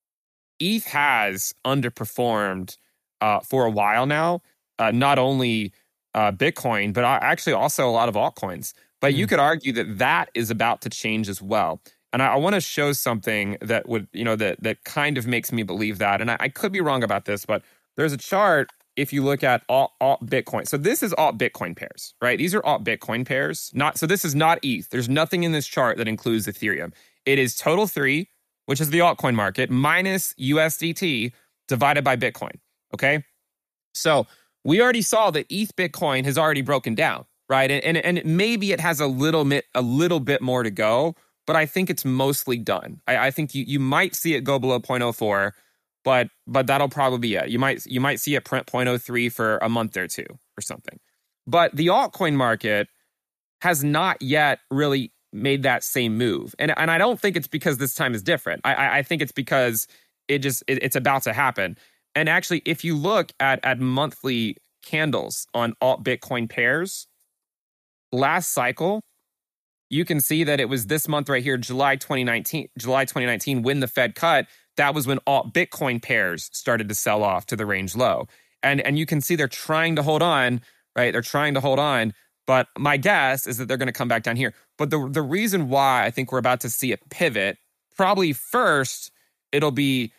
E T H has underperformed uh, for a while now, uh, not only uh, Bitcoin, but actually also a lot of altcoins. But mm. you could argue that that is about to change as well. And I, I want to show something that would, you know, that that kind of makes me believe that. And I, I could be wrong about this, but there's a chart if you look at alt, alt Bitcoin. So this is alt Bitcoin pairs, right? These are alt Bitcoin pairs. Not so this is not E T H. There's nothing in this chart that includes Ethereum. It is total three, which is the altcoin market, minus U S D T divided by Bitcoin. Okay. So we already saw that E T H Bitcoin has already broken down, right? And, and, and maybe it has a little bit, a little bit more to go, but I think it's mostly done. I, I think you, you might see it go below zero point zero four, but but that'll probably be it. You might you might see it print zero point zero three for a month or two or something. But the altcoin market has not yet really made that same move, and and I don't think it's because this time is different. I I think it's because it just it, it's about to happen. And actually, if you look at at monthly candles on alt Bitcoin pairs, last cycle, you can see that it was this month right here, July twenty nineteen, July twenty nineteen, when the Fed cut. That was when alt Bitcoin pairs started to sell off to the range low. And, and you can see they're trying to hold on, right? They're trying to hold on. But my guess is that they're going to come back down here. But the, the reason why I think we're about to see a pivot, probably first, it'll be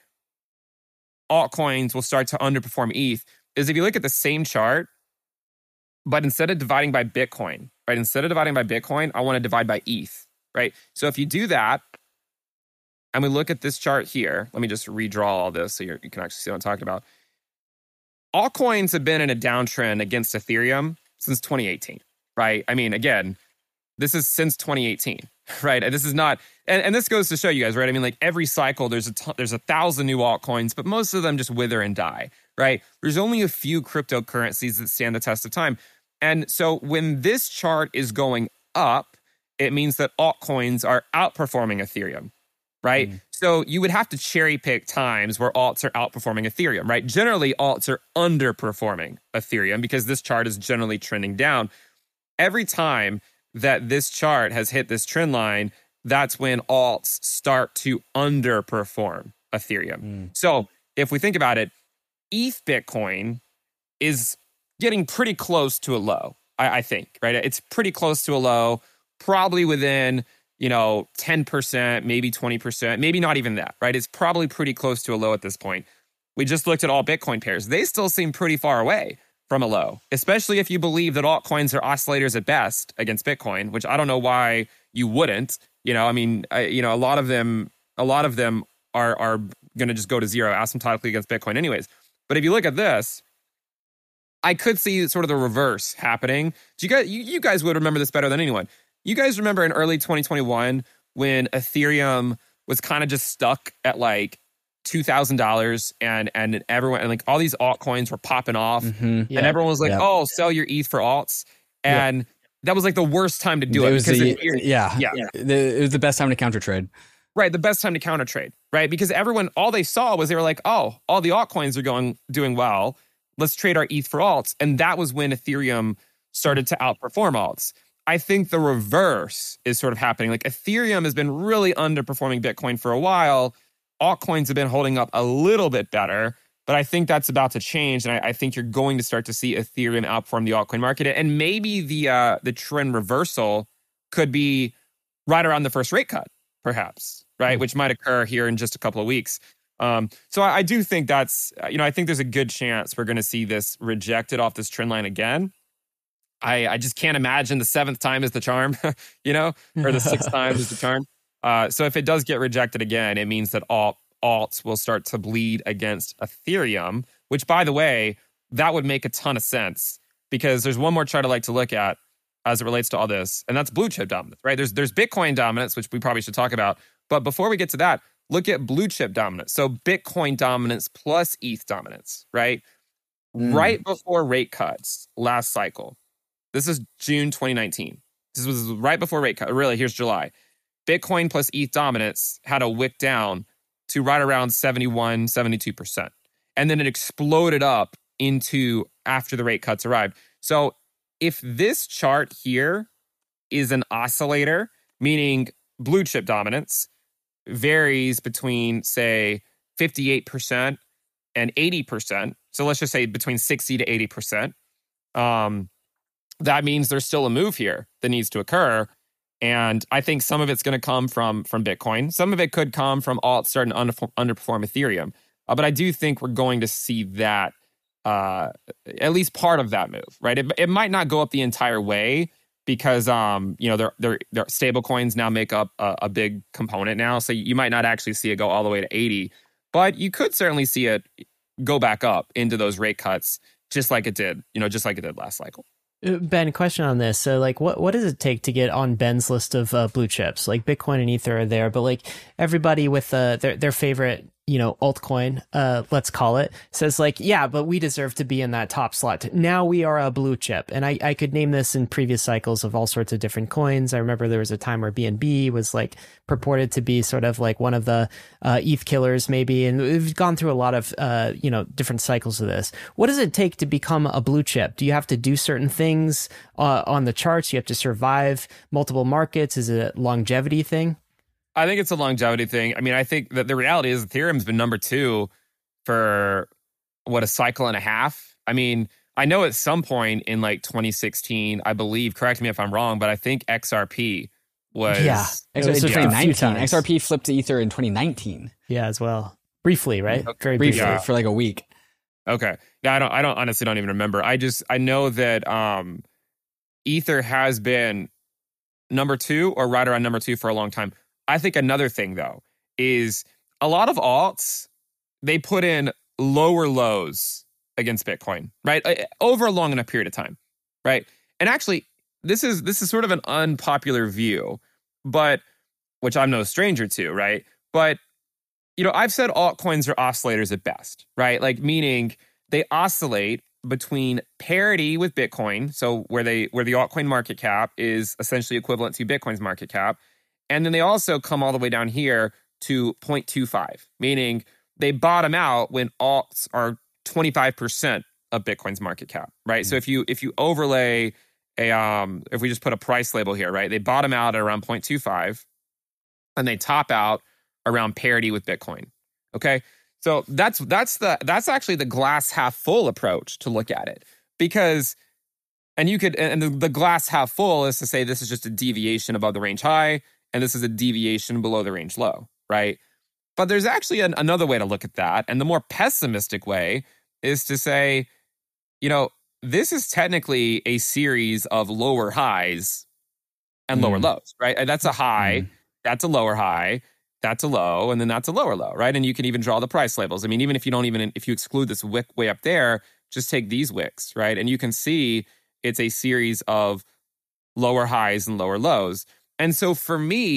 altcoins will start to underperform E T H, is if you look at the same chart, but instead of dividing by Bitcoin, right? Instead of dividing by Bitcoin, I want to divide by E T H, right? So if you do that, and we look at this chart here, let me just redraw all this so you're, you can actually see what I'm talking about. Altcoins have been in a downtrend against Ethereum since twenty eighteen, right? I mean, again, this is since twenty eighteen, right? And this is not, and, and this goes to show you guys, right? I mean, like every cycle, there's a t- there's a thousand new altcoins, but most of them just wither and die, right? There's only a few cryptocurrencies that stand the test of time. And so when this chart is going up, it means that altcoins are outperforming Ethereum, right? Mm. So you would have to cherry pick times where alts are outperforming Ethereum, right? Generally, alts are underperforming Ethereum because this chart is generally trending down. Every time that this chart has hit this trend line, that's when alts start to underperform Ethereum. Mm. So if we think about it, E T H Bitcoin is getting pretty close to a low, I, I think, right? It's pretty close to a low, probably within, you know, ten percent, maybe twenty percent, maybe not even that, right? It's probably pretty close to a low at this point. We just looked at all Bitcoin pairs. They still seem pretty far away from a low, especially if you believe that altcoins are oscillators at best against Bitcoin, which I don't know why you wouldn't. You know, I mean, I, you know, a lot of them, a lot of them are are going to just go to zero asymptotically against Bitcoin anyways. But if you look at this, I could see sort of the reverse happening. Do you guys, you, you guys would remember this better than anyone. You guys remember in early twenty twenty-one when Ethereum was kind of just stuck at like two thousand dollars and and everyone and like all these altcoins were popping off Mm-hmm. Yeah. and everyone was like, Yep. oh, sell your E T H for alts. And Yep. that was like the worst time to do it. It was because the, Ethereum- yeah, yeah. The, it was the best time to counter trade. Right, the best time to counter trade, right? Because everyone, all they saw was they were like, oh, all the altcoins are going doing well. Let's trade our E T H for alts. And that was when Ethereum started to outperform alts. I think the reverse is sort of happening. Like Ethereum has been really underperforming Bitcoin for a while. Altcoins have been holding up a little bit better, but I think that's about to change. And I, I think you're going to start to see Ethereum outperform the altcoin market. And maybe the uh, the trend reversal could be right around the first rate cut, perhaps, right? Which might occur here in just a couple of weeks. Um, so I, I do think that's, you know, I think there's a good chance we're going to see this rejected off this trend line again. I, I just can't imagine the seventh time is the charm, you know, or the sixth time is the charm. Uh, so if it does get rejected again, it means that alt, alts will start to bleed against Ethereum, which, by the way, that would make a ton of sense because there's one more chart I like to look at as it relates to all this, and that's blue chip dominance, right? There's there's Bitcoin dominance, which we probably should talk about. But before we get to that, look at blue chip dominance. So Bitcoin dominance plus E T H dominance, right? Mm. Right before rate cuts last cycle. This is June twenty nineteen. This was right before rate cut. Really, here's July. Bitcoin plus E T H dominance had a wick down to right around seventy-one, seventy-two percent. And then it exploded up into after the rate cuts arrived. So if this chart here is an oscillator, meaning blue chip dominance varies between, say, fifty-eight percent and eighty percent. So let's just say between sixty to eighty percent. Um, that means there's still a move here that needs to occur. And I think some of it's going to come from, from Bitcoin. Some of it could come from alts starting to under, underperform Ethereum. Uh, but I do think we're going to see that, uh, at least part of that move, right? It, it might not go up the entire way because, um, you know, their their their stable coins now make up a, a big component now. So you might not actually see it go all the way to eighty. But you could certainly see it go back up into those rate cuts just like it did, you know, just like it did last cycle. Ben, question on this. So, like, what, what does it take to get on Ben's list of uh, blue chips? Like, Bitcoin and Ether are there, but like everybody with uh, their their favorite, you know, altcoin, uh, let's call it, says like, yeah, but we deserve to be in that top slot. Now we are a blue chip, and I I could name this in previous cycles of all sorts of different coins. I remember there was a time where B N B was like purported to be sort of like one of the uh, E T H killers, maybe, and we've gone through a lot of uh, you know, different cycles of this. What does it take to become a blue chip? Do you have to do certain things uh, on the charts? You have to survive multiple markets? Is it a longevity thing? I think it's a longevity thing. I mean, I think that the reality is Ethereum's been number two for, what, a cycle and a half? I mean, I know at some point in like twenty sixteen, I believe, correct me if I'm wrong, but I think X R P was... Yeah. X R P was a twenty nineteen. few times. X R P flipped to Ether in twenty nineteen. Yeah, as well. Briefly, right? Okay. Very Briefly, briefly. Yeah. for like a week. Okay. Yeah, I don't, I don't honestly don't even remember. I just, I know that um, Ether has been number two or right around number two for a long time. I think another thing, though, is a lot of alts, they put in lower lows against Bitcoin, right? Over a long enough period of time, right? And actually, this is this is sort of an unpopular view, but which I'm no stranger to, right? But, you know, I've said altcoins are oscillators at best, right? Like, meaning they oscillate between parity with Bitcoin, so where they where the altcoin market cap is essentially equivalent to Bitcoin's market cap. And then they also come all the way down here to zero point two five, meaning they bottom out when alts are twenty-five percent of Bitcoin's market cap, right? Mm-hmm. So if you if you overlay a, um, if we just put a price label here, right? They bottom out at around zero point two five and they top out around parity with Bitcoin, okay? So that's that's the that's actually the glass half full approach to look at it because, and you could, and the, the glass half full is to say this is just a deviation above the range high, and this is a deviation below the range low, right? But there's actually an, another way to look at that. And the more pessimistic way is to say, you know, this is technically a series of lower highs and mm. lower lows, right? And that's a high, mm. that's a lower high, that's a low, and then that's a lower low, right? And you can even draw the price labels. I mean, even if you don't even, if you exclude this wick way up there, just take these wicks, right? And you can see it's a series of lower highs and lower lows. And so for me,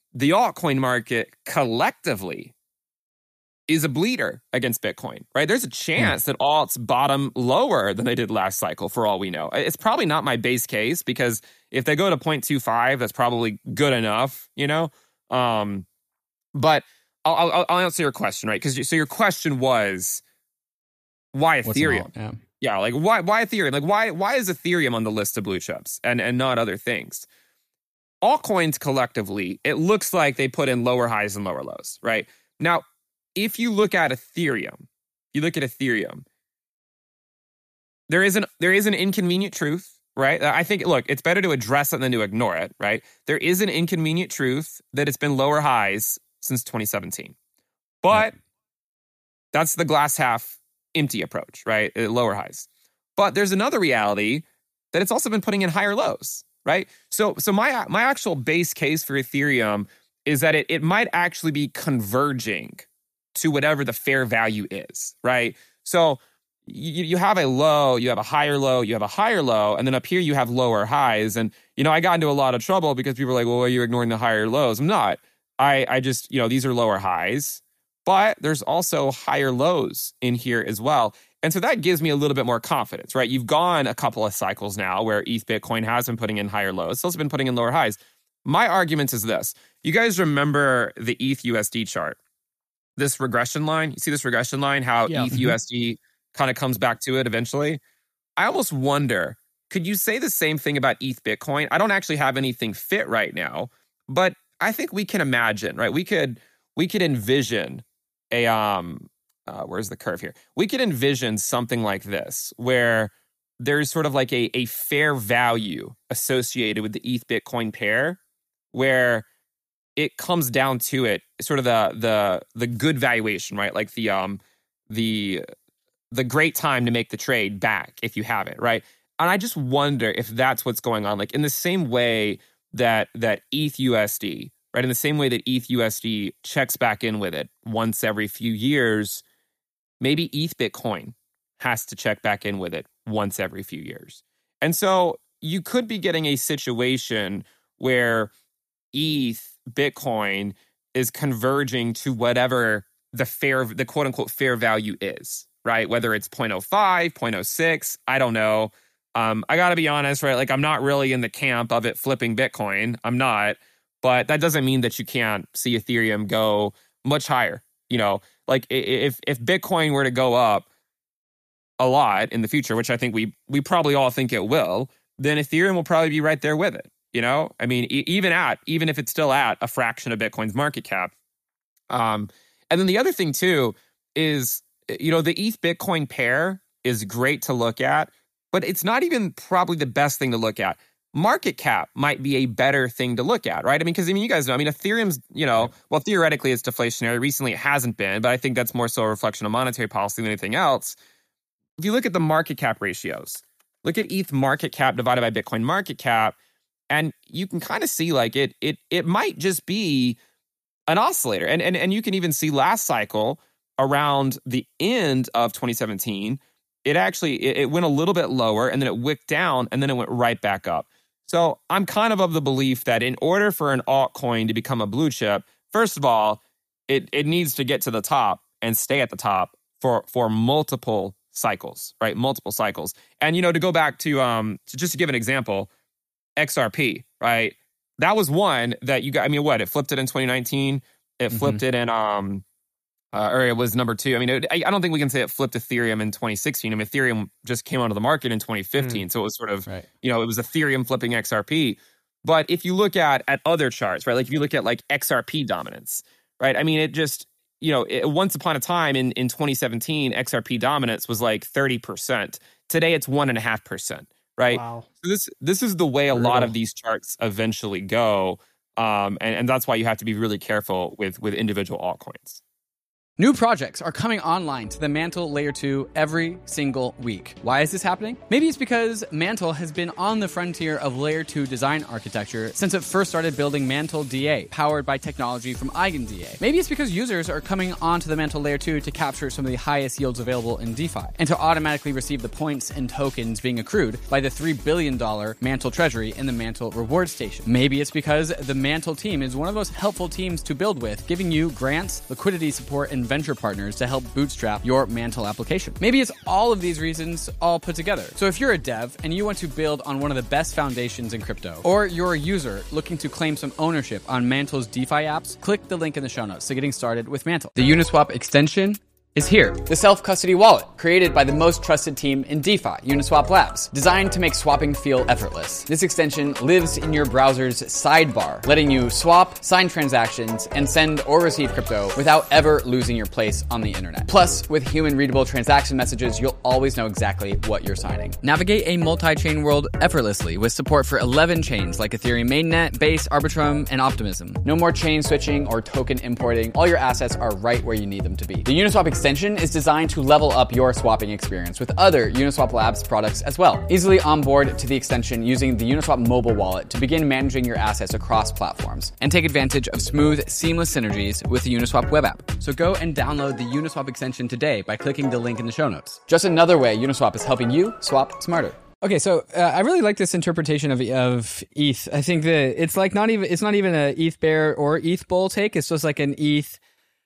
the altcoin market collectively is a bleeder against Bitcoin, right? There's a chance that alts bottom lower than they did last cycle for all we know. It's probably not my base case, because if they go to zero point two five, that's probably good enough, you know? Um, but I'll, I'll, I'll answer your question, right? Because so your question was, why Ethereum? Yeah. yeah, like why why Ethereum? Like why why is Ethereum on the list of blue chips and, and not other things? Altcoins collectively, it looks like they put in lower highs and lower lows, right? Now, if you look at Ethereum, you look at Ethereum, there is an there is an inconvenient truth, right? I think, look, it's better to address it than to ignore it, right? There is an inconvenient truth that it's been lower highs since twenty seventeen. But yeah. that's the glass half empty approach, right? Lower highs. But there's another reality that it's also been putting in higher lows, right? So so my my actual base case for Ethereum is that it, it might actually be converging to whatever the fair value is, right? So you, you have a low, you have a higher low, you have a higher low, and then up here you have lower highs. And, you know, I got into a lot of trouble because people are like, well, are you ignoring the higher lows? I'm not. I, I just, you know, these are lower highs, but there's also higher lows in here as well. And so that gives me a little bit more confidence, right? You've gone a couple of cycles now where E T H Bitcoin has been putting in higher lows. It's also been putting in lower highs. My argument is this. You guys remember the E T H U S D chart? This regression line, you see this regression line, how yeah. E T H U S D kind of comes back to it eventually? I almost wonder, could you say the same thing about E T H Bitcoin? I don't actually have anything fit right now, but I think we can imagine, right? We could we could envision a, um, uh, where's the curve here? We could envision something like this, where there's sort of like a, a fair value associated with the E T H Bitcoin pair, where it comes down to it, sort of the the the good valuation, right? Like the um the the great time to make the trade back if you have it, right? And I just wonder if that's what's going on. Like in the same way that that E T H U S D, right? In the same way that E T H U S D checks back in with it once every few years, maybe E T H Bitcoin has to check back in with it once every few years. And so you could be getting a situation where E T H Bitcoin is converging to whatever the fair, the quote unquote fair value is, right? Whether it's zero point zero five, zero point zero six, I don't know. Um, I got to be honest, right? Like I'm not really in the camp of it flipping Bitcoin. I'm not, but that doesn't mean that you can't see Ethereum go much higher. You know, like if if Bitcoin were to go up a lot in the future, which I think we we probably all think it will, then Ethereum will probably be right there with it. You know, I mean, e- even at, even if it's still at a fraction of Bitcoin's market cap. Um, and then the other thing too is, you know, the E T H Bitcoin pair is great to look at, but it's not even probably the best thing to look at. Market cap might be a better thing to look at, right? I mean, because I mean, you guys know, I mean, Ethereum's, you know, well, theoretically it's deflationary. Recently it hasn't been, but I think that's more so a reflection of monetary policy than anything else. If you look at the market cap ratios, look at E T H market cap divided by Bitcoin market cap, and you can kind of see like it it it might just be an oscillator. And, and, and you can even see last cycle around the end of twenty seventeen, it actually it, it went a little bit lower and then it wicked down and then it went right back up. So I'm kind of of the belief that in order for an altcoin to become a blue chip, first of all, it it needs to get to the top and stay at the top for for multiple cycles, right? Multiple cycles. And, you know, to go back to, um, to just to give an example, X R P, right? That was one that you got, I mean, what? It flipped it in twenty nineteen. It flipped mm-hmm. it in, um, uh, or it was number two. I mean, it, I, I don't think we can say it flipped Ethereum in twenty sixteen. I mean, Ethereum just came onto the market in twenty fifteen. Mm. So it was sort of, right. you know, it was Ethereum flipping X R P. But if you look at, at other charts, right? Like if you look at like X R P dominance, right? I mean, it just, you know, it, once upon a time in, in twenty seventeen, X R P dominance was like thirty percent. Today it's one and a half percent. Right. Wow. So this this is the way a Brutal. lot of these charts eventually go. Um, and, and that's why you have to be really careful with with individual altcoins. New projects are coming online to the Mantle Layer two every single week. Why is this happening? Maybe it's because Mantle has been on the frontier of Layer two design architecture since it first started building Mantle D A, powered by technology from EigenDA. Maybe it's because users are coming onto the Mantle Layer two to capture some of the highest yields available in DeFi, and to automatically receive the points and tokens being accrued by the three billion dollars Mantle treasury in the Mantle reward station. Maybe it's because the Mantle team is one of the most helpful teams to build with, giving you grants, liquidity support, and venture partners to help bootstrap your Mantle application. Maybe it's all of these reasons all put together. So if you're a dev and you want to build on one of the best foundations in crypto, or you're a user looking to claim some ownership on Mantle's DeFi apps, click the link in the show notes to getting started with Mantle. The Uniswap extension is here. The self-custody wallet, created by the most trusted team in DeFi, Uniswap Labs, designed to make swapping feel effortless. This extension lives in your browser's sidebar, letting you swap, sign transactions, and send or receive crypto without ever losing your place on the internet. Plus, with human-readable transaction messages, you'll always know exactly what you're signing. Navigate a multi-chain world effortlessly with support for eleven chains like Ethereum Mainnet, Base, Arbitrum, and Optimism. No more chain switching or token importing. All your assets are right where you need them to be. The Uniswap extension is designed to level up your swapping experience with other Uniswap Labs products as well. Easily onboard to the extension using the Uniswap mobile wallet to begin managing your assets across platforms, and take advantage of smooth, seamless synergies with the Uniswap web app. So go and download the Uniswap extension today by clicking the link in the show notes. Just another way Uniswap is helping you swap smarter. Okay, so uh, I really like this interpretation of of E T H. I think that it's like not even it's not even a E T H bear or E T H bull take. It's just like an E T H.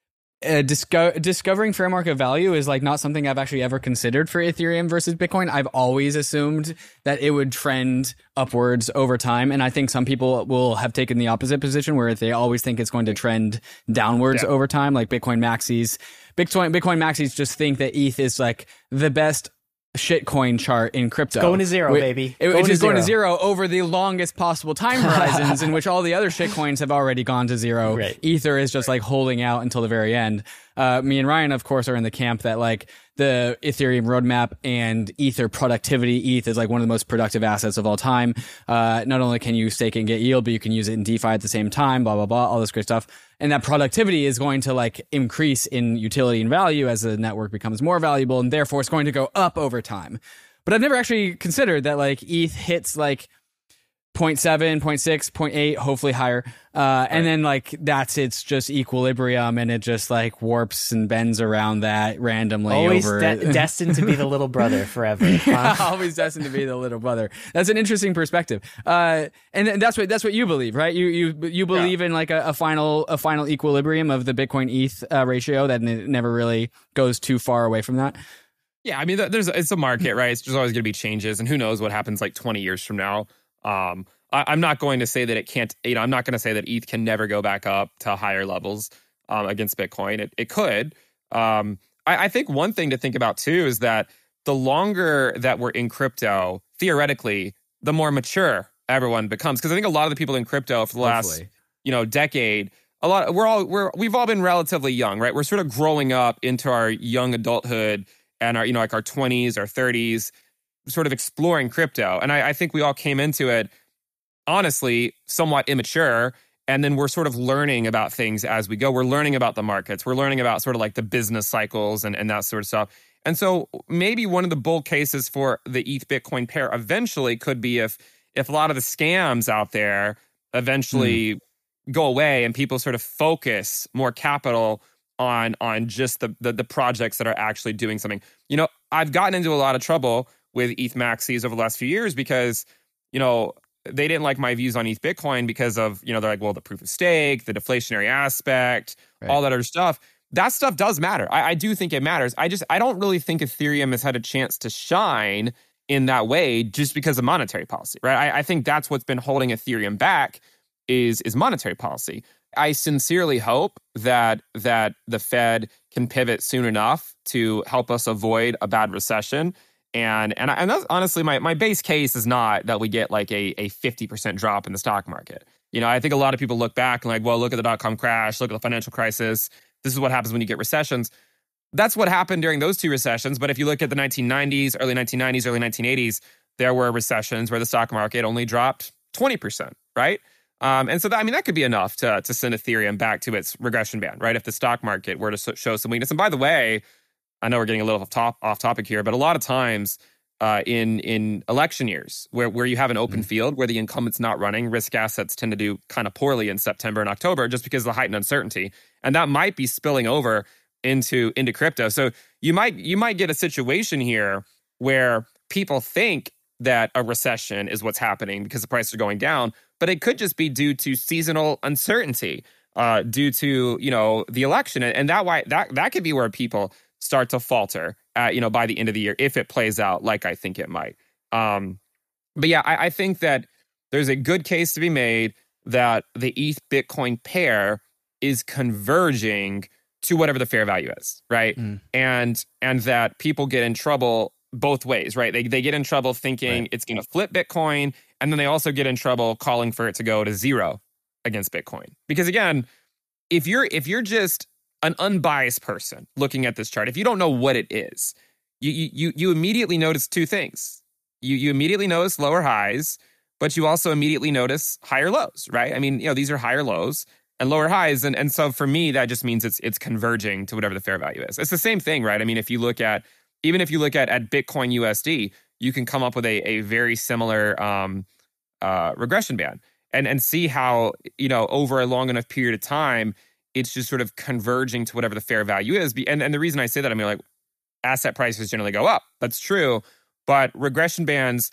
Uh, disco- discovering fair market value is like not something I've actually ever considered for Ethereum versus Bitcoin. I've always assumed that it would trend upwards over time, and I think some people will have taken the opposite position where they always think it's going to trend downwards yeah. over time, like Bitcoin maxis. Bitcoin Bitcoin maxis just think that E T H is like the best shitcoin chart in crypto. It's going to zero, which, baby. It, going which to is zero. going to zero over the longest possible time horizons in which all the other shitcoins have already gone to zero. Right. Ether is just like holding out until the very end. Uh, me and Ryan, of course, are in the camp that like the Ethereum roadmap and Ether productivity. E T H is like one of the most productive assets of all time. Uh, not only can you stake and get yield, but you can use it in DeFi at the same time, blah, blah, blah, all this great stuff. And that productivity is going to like increase in utility and value as the network becomes more valuable, and therefore it's going to go up over time. But I've never actually considered that like E T H hits like zero point seven, zero point six, zero point eight, hopefully higher. Uh, right. And then like that's its just equilibrium, and it just like warps and bends around that randomly. Always over de- destined to be the little brother forever. Yeah, always destined to be the little brother. That's an interesting perspective. Uh, and, and that's what that's what you believe, right? You you you believe yeah. in like a, a final a final equilibrium of the Bitcoin E T H uh, ratio that it never really goes too far away from that. Yeah, I mean, there's it's a market, right? It's, there's always going to be changes, and who knows what happens like twenty years from now. Um, I, I'm not going to say that it can't, you know, I'm not going to say that E T H can never go back up to higher levels um, against Bitcoin. It, it could. Um, I, I think one thing to think about, too, is that the longer that we're in crypto, theoretically, the more mature everyone becomes. Because I think a lot of the people in crypto for the last, Hopefully. you know, decade, a lot, we're all, we're, we've all been relatively young, right? We're sort of growing up into our young adulthood and our, you know, like our twenties, our thirties, sort of exploring crypto. And I, I think we all came into it, honestly, somewhat immature. And then we're sort of learning about things as we go. We're learning about the markets. We're learning about sort of like the business cycles and, and that sort of stuff. And so maybe one of the bull cases for the E T H Bitcoin pair eventually could be if if a lot of the scams out there eventually mm. go away and people sort of focus more capital on on just the, the the projects that are actually doing something. You know, I've gotten into a lot of trouble with E T H maxis over the last few years because, you know, they didn't like my views on E T H Bitcoin because of, you know, they're like, well, the proof of stake, the deflationary aspect, right. all that other stuff. That stuff does matter. I, I do think it matters. I just, I don't really think Ethereum has had a chance to shine in that way just because of monetary policy, right? I, I think that's what's been holding Ethereum back is, is monetary policy. I sincerely hope that that the Fed can pivot soon enough to help us avoid a bad recession. And and, I, and that's honestly, my, my base case is not that we get like a, a fifty percent drop in the stock market. You know, I think a lot of people look back and like, well, look at the dot-com crash, look at the financial crisis. This is what happens when you get recessions. That's what happened during those two recessions. But if you look at the nineteen nineties, early nineteen nineties, early nineteen eighties, there were recessions where the stock market only dropped twenty percent, right? Um, and so, that, I mean, that could be enough to to send Ethereum back to its regression band, right? If the stock market were to show some weakness. And by the way, I know we're getting a little off, top, off topic here, but a lot of times uh, in in election years where, where you have an open mm-hmm. field, where the incumbent's not running, risk assets tend to do kind of poorly in September and October just because of the heightened uncertainty. And that might be spilling over into into crypto. So you might you might get a situation here where people think that a recession is what's happening because the prices are going down, but it could just be due to seasonal uncertainty, uh, due to, you know, the election. And that why that that could be where people start to falter, uh, you know, by the end of the year, if it plays out like I think it might. Um, but yeah, I, I think that there's a good case to be made that the E T H Bitcoin pair is converging to whatever the fair value is, right? Mm. And and that people get in trouble both ways, right? They they get in trouble thinking right. it's going to flip Bitcoin, and then they also get in trouble calling for it to go to zero against Bitcoin. Because again, if you're if you're just an unbiased person looking at this chart, if you don't know what it is, you you you immediately notice two things. You you immediately notice lower highs, but you also immediately notice higher lows, right? I mean, you know, these are higher lows and lower highs, and and so for me, that just means it's it's converging to whatever the fair value is. It's the same thing, right? I mean, if you look at even if you look at at Bitcoin U S D, you can come up with a a very similar um, uh, regression band and and see how, you know, over a long enough period of time, it's just sort of converging to whatever the fair value is. And and the reason I say that, I mean, like, asset prices generally go up. That's true, but regression bands,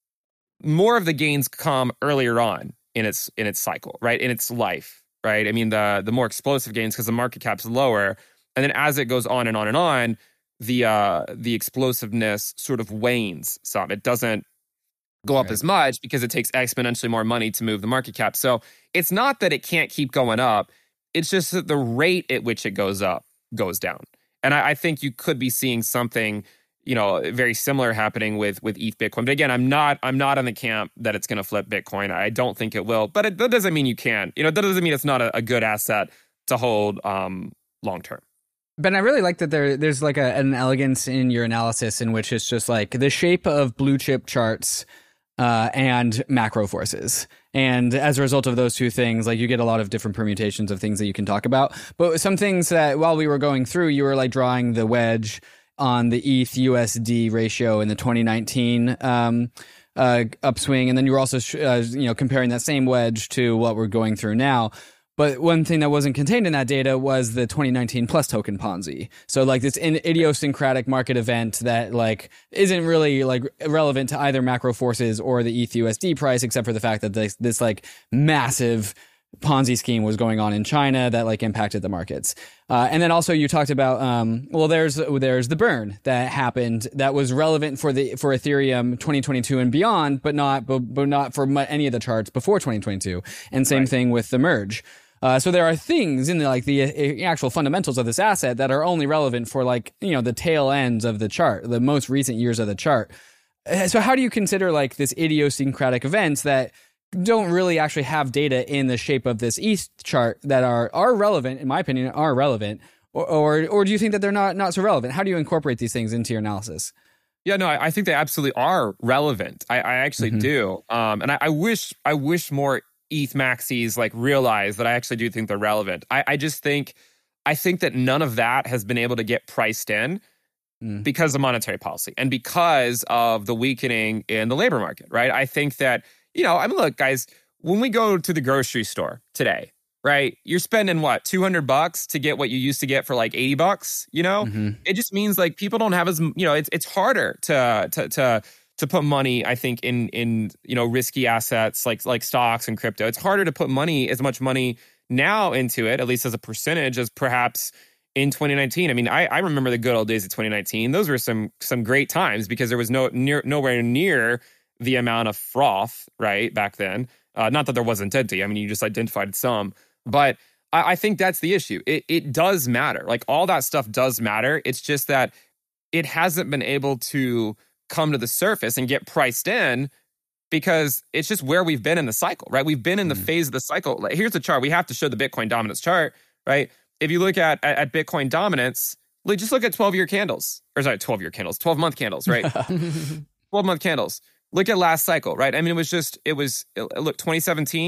more of the gains come earlier on in its in its cycle, right? In its life, right? I mean, the the more explosive gains because the market cap's lower, and then as it goes on and on and on, the uh, the explosiveness sort of wanes some. It doesn't go up right. as much because it takes exponentially more money to move the market cap. So it's not that it can't keep going up. It's just that the rate at which it goes up goes down. And I, I think you could be seeing something, you know, very similar happening with with E T H Bitcoin. But again, I'm not I'm not on the camp that it's going to flip Bitcoin. I don't think it will. But it, that doesn't mean you can't. You know, that doesn't mean it's not a, a good asset to hold um, long term. Ben, I really like that there there's like a, an elegance in your analysis in which it's just like the shape of blue chip charts uh, and macro forces. And as a result of those two things, like you get a lot of different permutations of things that you can talk about. But some things that while we were going through, you were like drawing the wedge on the E T H U S D ratio in the twenty nineteen um, uh, upswing. And then you were also, uh, you know, comparing that same wedge to what we're going through now. But one thing that wasn't contained in that data was the twenty nineteen plus token Ponzi. So like this idiosyncratic market event that like isn't really like relevant to either macro forces or the E T H U S D price, except for the fact that this, this like massive Ponzi scheme was going on in China that like impacted the markets. Uh, and then also you talked about, um, well, there's, there's the burn that happened that was relevant for the, for Ethereum twenty twenty-two and beyond, but not, but, but not for any of the charts before twenty twenty-two. And same right. thing with the merge. Uh, so there are things in the, like the uh, actual fundamentals of this asset that are only relevant for like, you know, the tail ends of the chart, the most recent years of the chart. Uh, so how do you consider like this idiosyncratic events that don't really actually have data in the shape of this E T H chart that are, are relevant, in my opinion, are relevant, or, or, or do you think that they're not, not so relevant? How do you incorporate these things into your analysis? Yeah, no, I, I think they absolutely are relevant. I, I actually mm-hmm. do. Um, and I, I wish, I wish more E T H maxis like realize that I actually do think they're relevant. I, I just think, I think that none of that has been able to get priced in mm. because of monetary policy and because of the weakening in the labor market, right? I think that, you know, I mean, look, guys, when we go to the grocery store today, right, you're spending what, two hundred bucks to get what you used to get for like eighty bucks, you know? Mm-hmm. It just means like people don't have as, you know, it's it's harder to, to, to, to put money, I think, in, in, you know, risky assets like, like stocks and crypto. It's harder to put money, as much money now into it, at least as a percentage, as perhaps in twenty nineteen. I mean, I, I remember the good old days of twenty nineteen. Those were some, some great times because there was no near, nowhere near the amount of froth, right, back then. Uh, not that there wasn't plenty. I mean, you just identified some. But I, I think that's the issue. It, it does matter. Like, all that stuff does matter. It's just that it hasn't been able to come to the surface and get priced in because it's just where we've been in the cycle, right? We've been in the mm. phase of the cycle. Like, here's the chart. We have to show the Bitcoin dominance chart, right? If you look at, at, at Bitcoin dominance, like, just look at twelve-year candles. Or sorry, twelve-year candles, twelve-month candles, right? twelve-month candles. Look at last cycle, right? I mean, it was just, it was, look, twenty seventeen,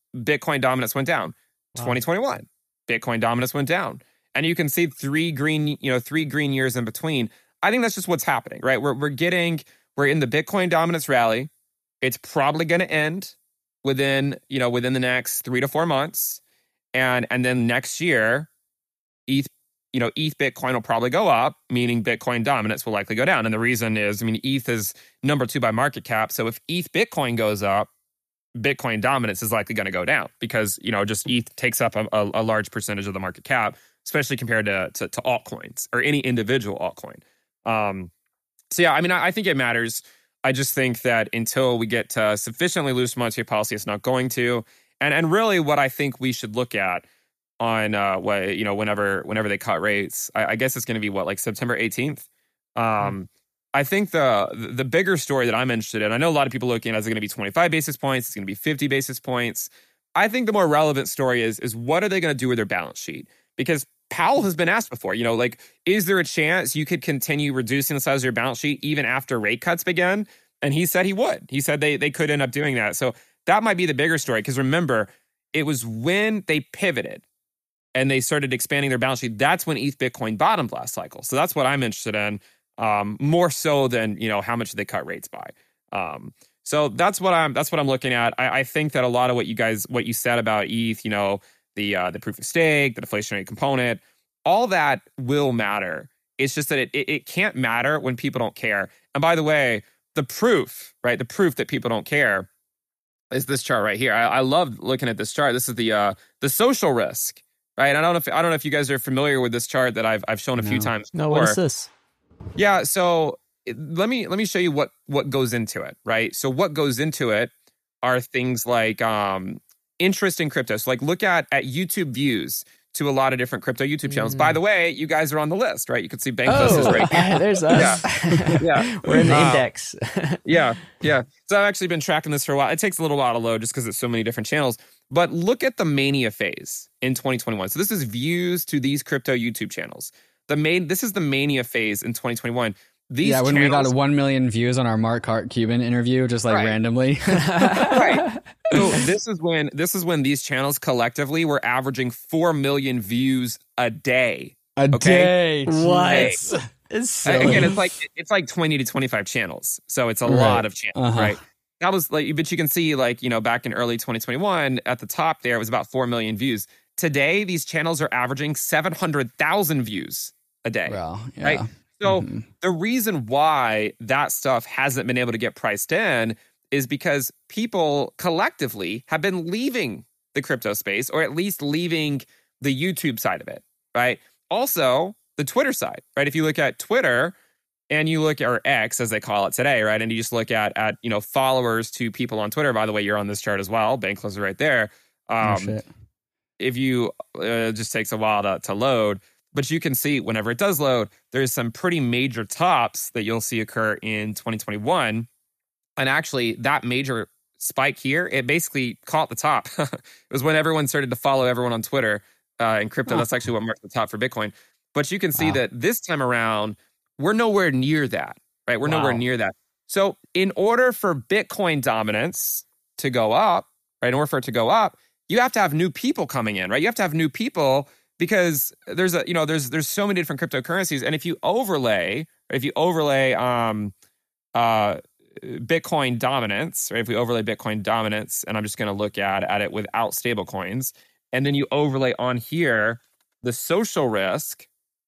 Bitcoin dominance went down. Wow. twenty twenty-one, Bitcoin dominance went down. And you can see three green, you know, three green years in between. I think that's just what's happening, right? We're we're getting, we're in the Bitcoin dominance rally. It's probably going to end within, you know, within the next three to four months. And and then next year, E T H, you know, E T H Bitcoin will probably go up, meaning Bitcoin dominance will likely go down. And the reason is, I mean, E T H is number two by market cap. So if E T H Bitcoin goes up, Bitcoin dominance is likely going to go down because, you know, just E T H takes up a, a, a large percentage of the market cap, especially compared to, to, to altcoins or any individual altcoin. Um, so, yeah, I mean, I, I think it matters. I just think that until we get to sufficiently loose monetary policy, it's not going to. And and really what I think we should look at on, uh, what, you know, whenever whenever they cut rates, I, I guess it's going to be what, like September eighteenth? Um, mm-hmm. I think the the bigger story that I'm interested in, I know a lot of people looking at it, is it going to be twenty-five basis points? It's going to be fifty basis points. I think the more relevant story is, is what are they going to do with their balance sheet? Because Powell has been asked before, you know, like, is there a chance you could continue reducing the size of your balance sheet even after rate cuts begin? And he said he would. He said they they could end up doing that. So that might be the bigger story. Because remember, it was when they pivoted and they started expanding their balance sheet, that's when E T H Bitcoin bottomed last cycle. So that's what I'm interested in. Um, more so than, you know, how much they cut rates by. Um, so that's what I'm that's what I'm looking at. I, I think that a lot of what you guys what you said about E T H, you know, the uh, the proof of stake, the deflationary component, all that will matter. It's just that it, it it can't matter when people don't care. And by the way, the proof, right? The proof that people don't care is this chart right here. I, I love looking at this chart. This is the uh, the social risk, right? I don't know if I don't know if you guys are familiar with this chart that I've I've shown a no. few times No, before. what is this? Yeah, so let me let me show you what what goes into it, right? So what goes into it are things like um, interest in crypto. So like look at at YouTube views to a lot of different crypto YouTube channels. Mm. By the way, you guys are on the list, right? You can see Bankless oh, is right here. There's us. Yeah, yeah. We're in the uh, index. yeah, yeah. So I've actually been tracking this for a while. It takes a little while to load just because it's so many different channels. But look at the mania phase in twenty twenty-one. So this is views to these crypto YouTube channels. The main, this is the mania phase in twenty twenty-one. These yeah, when channels, we got one million views on our Mark Hart Cuban interview, just like right. randomly. Right. So this is when this is when these channels collectively were averaging four million views a day. A okay? day. What? Day. It's so Again, it's like it's like twenty to twenty-five channels. So it's a right. lot of channels, uh-huh. right? That was like, but you can see like, you know, back in early twenty twenty-one, at the top there, it was about four million views. Today, these channels are averaging seven hundred thousand views a day. Well, yeah. Right. So mm-hmm. the reason why that stuff hasn't been able to get priced in is because people collectively have been leaving the crypto space, or at least leaving the YouTube side of it, right? Also, the Twitter side, right? If you look at Twitter and you look at, or X as they call it today, right? And you just look at, at you know, followers to people on Twitter. By the way, you're on this chart as well. Bankless is right there. Um, oh, shit. If you, uh, it just takes a while to, to load. But you can see whenever it does load, there's some pretty major tops that you'll see occur in twenty twenty-one. And actually, that major spike here, it basically caught the top. It was when everyone started to follow everyone on Twitter uh, in crypto. Oh. That's actually what marked the top for Bitcoin. But you can see wow. that this time around, we're nowhere near that, right? We're wow. nowhere near that. So in order for Bitcoin dominance to go up, right, in order for it to go up, you have to have new people coming in, right? You have to have new people. Because there's a, you know, there's there's so many different cryptocurrencies, and if you overlay, if you overlay um, uh, Bitcoin dominance, right? If we overlay Bitcoin dominance, and I'm just going to look at at it without stablecoins, and then you overlay on here the social risk.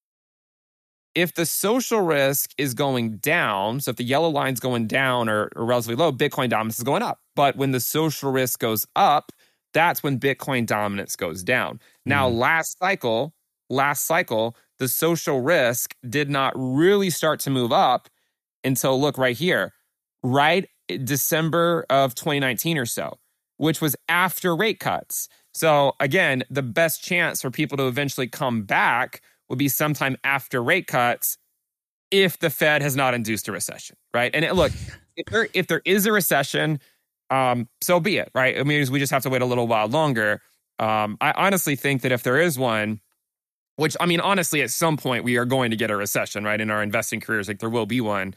If the social risk is going down, so if the yellow line's going down or, or relatively low, Bitcoin dominance is going up. But when the social risk goes up, that's when Bitcoin dominance goes down. Now, mm. last cycle, last cycle, the social risk did not really start to move up until, look right here, right December of twenty nineteen or so, which was after rate cuts. So again, the best chance for people to eventually come back would be sometime after rate cuts if the Fed has not induced a recession, right? And it, look, if there, if there is a recession, Um, so be it, right? I mean, we just have to wait a little while longer. Um, I honestly think that if there is one, which, I mean, honestly, at some point we are going to get a recession, right? In our investing careers, like there will be one.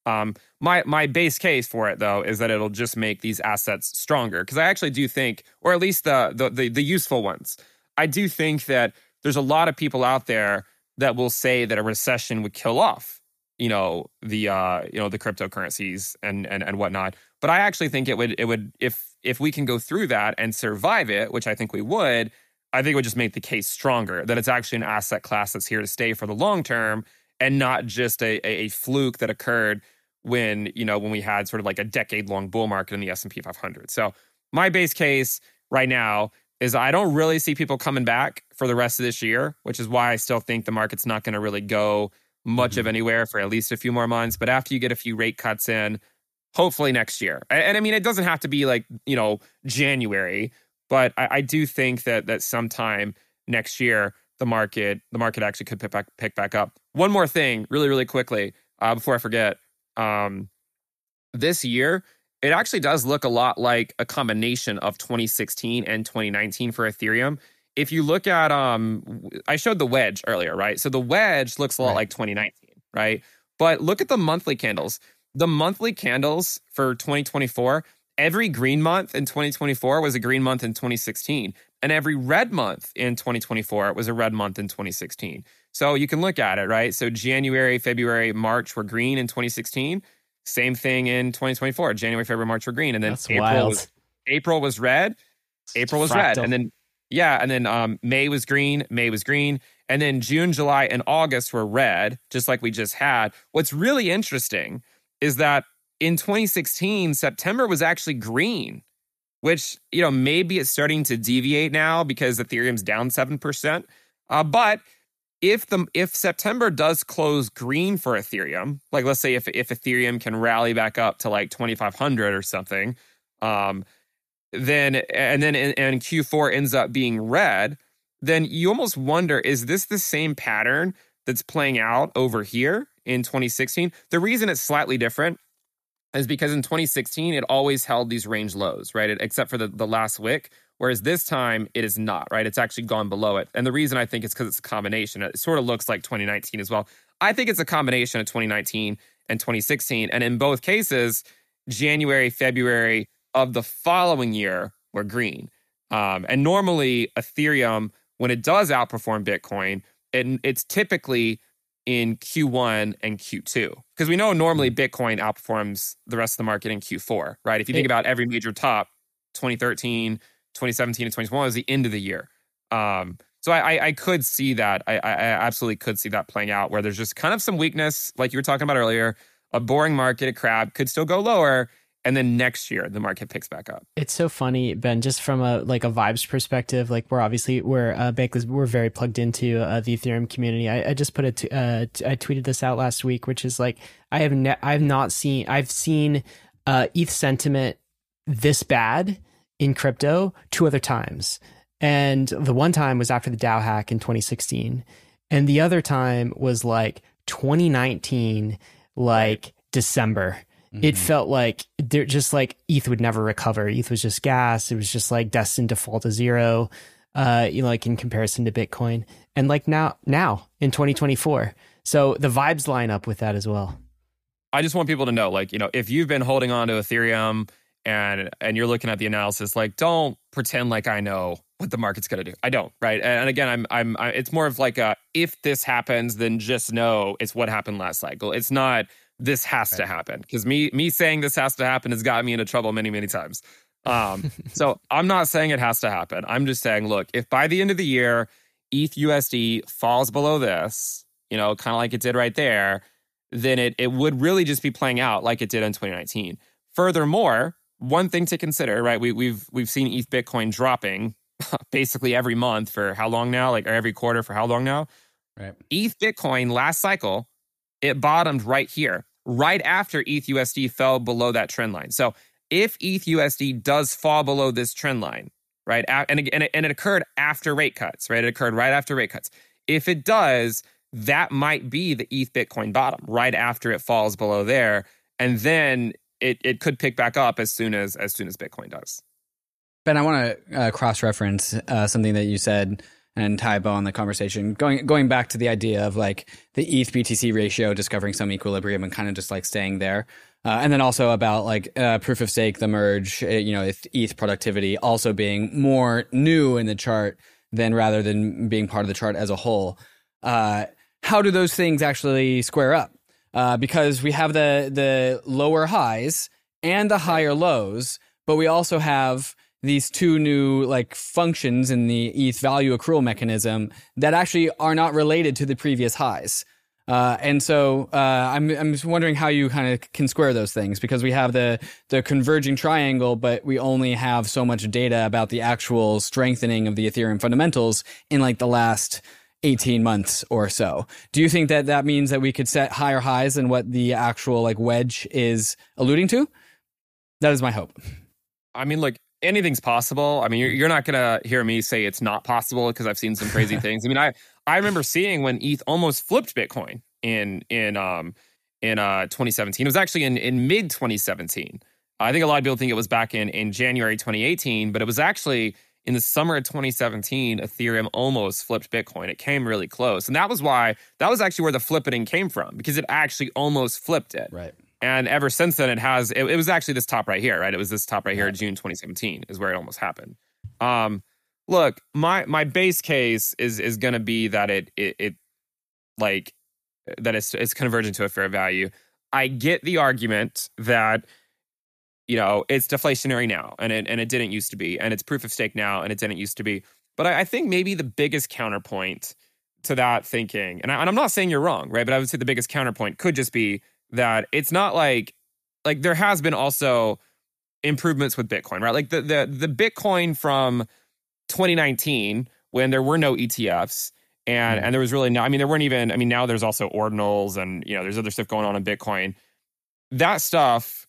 Um, my my base case for it, though, is that it'll just make these assets stronger. Because I actually do think, or at least the, the the the useful ones, I do think that there's a lot of people out there that will say that a recession would kill off, you know, the uh, you know the cryptocurrencies and and and whatnot. But I actually think it would it would if if we can go through that and survive it, which I think we would, I think it would just make the case stronger that it's actually an asset class that's here to stay for the long term and not just a a, a fluke that occurred when, you know, when we had sort of like a decade-long bull market in the S and P five hundred. So my base case right now is I don't really see people coming back for the rest of this year, which is why I still think the market's not going to really go much mm-hmm. of anywhere for at least a few more months. But after you get a few rate cuts in, hopefully next year. And, and I mean, it doesn't have to be like, you know, January, but I, I do think that that sometime next year, the market the market actually could pick back, pick back up. One more thing, really, really quickly, uh, before I forget. Um, this year, it actually does look a lot like a combination of twenty sixteen and twenty nineteen for Ethereum. If you look at, um, I showed the wedge earlier, right? So the wedge looks a lot right. like twenty nineteen, right? But look at the monthly candles. The monthly candles for twenty twenty-four, every green month in twenty twenty-four was a green month in twenty sixteen. And every red month in twenty twenty-four was a red month in twenty sixteen. So you can look at it, right? So January, February, March were green in twenty sixteen. Same thing in twenty twenty-four. January, February, March were green. And then That's April wild. was April was red. April was Fractal. red. And then, yeah, and then um, May was green. May was green. And then June, July, and August were red, just like we just had. What's really interesting is that in twenty sixteen, September was actually green, which, you know, maybe it's starting to deviate now because Ethereum's down seven percent. Uh, but if the if September does close green for Ethereum, like let's say if if Ethereum can rally back up to like twenty-five hundred or something, um, then and then and Q four ends up being red, then you almost wonder, is this the same pattern that's playing out over here in twenty sixteen? The reason it's slightly different is because in twenty sixteen, it always held these range lows, right? It, except for the, the last wick, whereas this time it is not, right? It's actually gone below it. And the reason I think is because it's a combination. It sort of looks like twenty nineteen as well. I think it's a combination of twenty nineteen and twenty sixteen. And in both cases, January, February of the following year were green. Um, and normally Ethereum, when it does outperform Bitcoin, it, it's typically in Q one and Q two. Because we know normally Bitcoin outperforms the rest of the market in Q four, right? If you think about every major top, twenty thirteen, twenty seventeen, and twenty twenty-one was the end of the year. Um, so I, I, I could see that. I, I absolutely could see that playing out where there's just kind of some weakness, like you were talking about earlier. A boring market, a crab could still go lower. And then next year, the market picks back up. It's so funny, Ben, just from a like a vibes perspective, like we're obviously, we're uh, Bankless, we're very plugged into uh, the Ethereum community. I, I just put it, t- uh, t- I tweeted this out last week, which is like, I have ne- I've not seen, I've seen uh, E T H sentiment this bad in crypto two other times. And the one time was after the DAO hack in twenty sixteen. And the other time was like twenty nineteen, like December. It mm-hmm. felt like they're just like E T H would never recover. E T H was just gas. It was just like destined to fall to zero, uh, you know, like in comparison to Bitcoin. And like now, now in twenty twenty-four. So the vibes line up with that as well. I just want people to know, like, you know, if you've been holding on to Ethereum and and you're looking at the analysis, like, don't pretend like I know what the market's going to do. I don't, right? And again, I'm, I'm, I, it's more of like a, if this happens, then just know it's what happened last cycle. It's not, this has right. to happen. Because me me saying this has to happen has gotten me into trouble many, many times. Um, so I'm not saying it has to happen. I'm just saying, look, if by the end of the year, E T H U S D falls below this, you know, kind of like it did right there, then it, it would really just be playing out like it did in twenty nineteen. Furthermore, one thing to consider, right? We, we've we've seen E T H Bitcoin dropping basically every month for how long now? Like, or every quarter for how long now? Right. E T H Bitcoin last cycle, it bottomed right here, right after E T H U S D fell below that trend line. So if E T H U S D does fall below this trend line, right, and, and, it, and it occurred after rate cuts, right? It occurred right after rate cuts. If it does, that might be the E T H Bitcoin bottom, right after it falls below there. And then it, it could pick back up as soon as as soon as Bitcoin does. Ben, I want to uh, cross-reference uh, something that you said and tie a bow on the conversation, going going back to the idea of like the E T H B T C ratio discovering some equilibrium and kind of just like staying there. Uh, and then also about like uh, proof of stake, the merge, uh, you know, E T H productivity also being more new in the chart than rather than being part of the chart as a whole. Uh, how do those things actually square up? Uh, because we have the the lower highs and the higher lows, but we also have these two new like functions in the E T H value accrual mechanism that actually are not related to the previous highs. Uh, and so uh, I'm I'm just wondering how you kind of can square those things, because we have the the converging triangle, but we only have so much data about the actual strengthening of the Ethereum fundamentals in like the last eighteen months or so. Do you think that that means that we could set higher highs than what the actual like wedge is alluding to? That is my hope. I mean, look, anything's possible. I mean, you're, you're not going to hear me say it's not possible because I've seen some crazy things. I mean, I, I remember seeing when E T H almost flipped Bitcoin in in um in uh twenty seventeen. It was actually in, in mid twenty seventeen. I think a lot of people think it was back in, in January twenty eighteen, but it was actually in the summer of twenty seventeen, Ethereum almost flipped Bitcoin. It came really close. And that was why, that was actually where the flippening came from, because it actually almost flipped it. Right. And ever since then, it has, it, it was actually this top right here, right? It was this top right here in June twenty seventeen is where it almost happened. Um, look, my my base case is is going to be that it, it, it like, that it's, it's convergent to a fair value. I get the argument that, you know, it's deflationary now, and it, and it didn't used to be, and it's proof of stake now, and it didn't used to be. But I, I think maybe the biggest counterpoint to that thinking, and, I, and I'm not saying you're wrong, right? But I would say the biggest counterpoint could just be that it's not like, like there has been also improvements with Bitcoin, right? Like the the the Bitcoin from twenty nineteen, when there were no E T Fs, and, mm. and there was really no, I mean, there weren't even, I mean, now there's also ordinals, and, you know, there's other stuff going on in Bitcoin. That stuff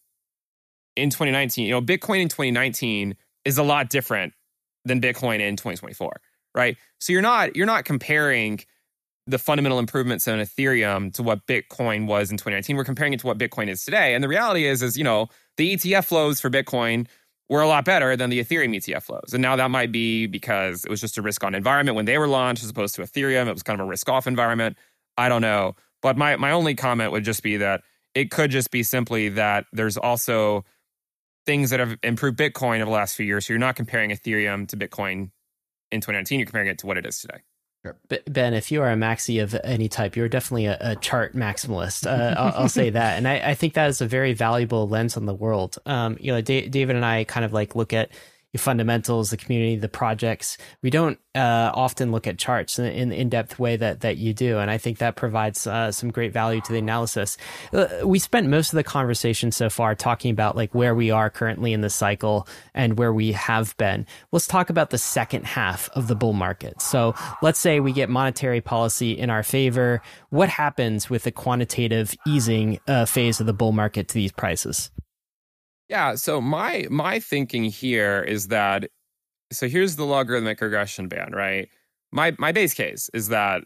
in twenty nineteen, you know, Bitcoin in twenty nineteen is a lot different than Bitcoin in twenty twenty-four, right? So you're not you're not comparing the fundamental improvements in Ethereum to what Bitcoin was in twenty nineteen. We're comparing it to what Bitcoin is today. And the reality is, is, you know, the E T F flows for Bitcoin were a lot better than the Ethereum E T F flows. And now that might be because it was just a risk-on environment when they were launched, as opposed to Ethereum. It was kind of a risk-off environment. I don't know. But my, my only comment would just be that it could just be simply that there's also things that have improved Bitcoin over the last few years. So you're not comparing Ethereum to Bitcoin in twenty nineteen. You're comparing it to what it is today. Ben, if you are a maxi of any type, you're definitely a, a chart maximalist. Uh, I'll, I'll say that. And I, I think that is a very valuable lens on the world. Um, you know, D- David and I kind of like look at the fundamentals, the community, the projects. We don't uh, often look at charts in, in the in-depth way that that you do. And I think that provides uh, some great value to the analysis. Uh, we spent most of the conversation so far talking about like where we are currently in the cycle and where we have been. Let's talk about the second half of the bull market. So let's say we get monetary policy in our favor. What happens with the quantitative easing uh, phase of the bull market to these prices? Yeah, so my my thinking here is that, so here's the logarithmic regression band, right? My my base case is that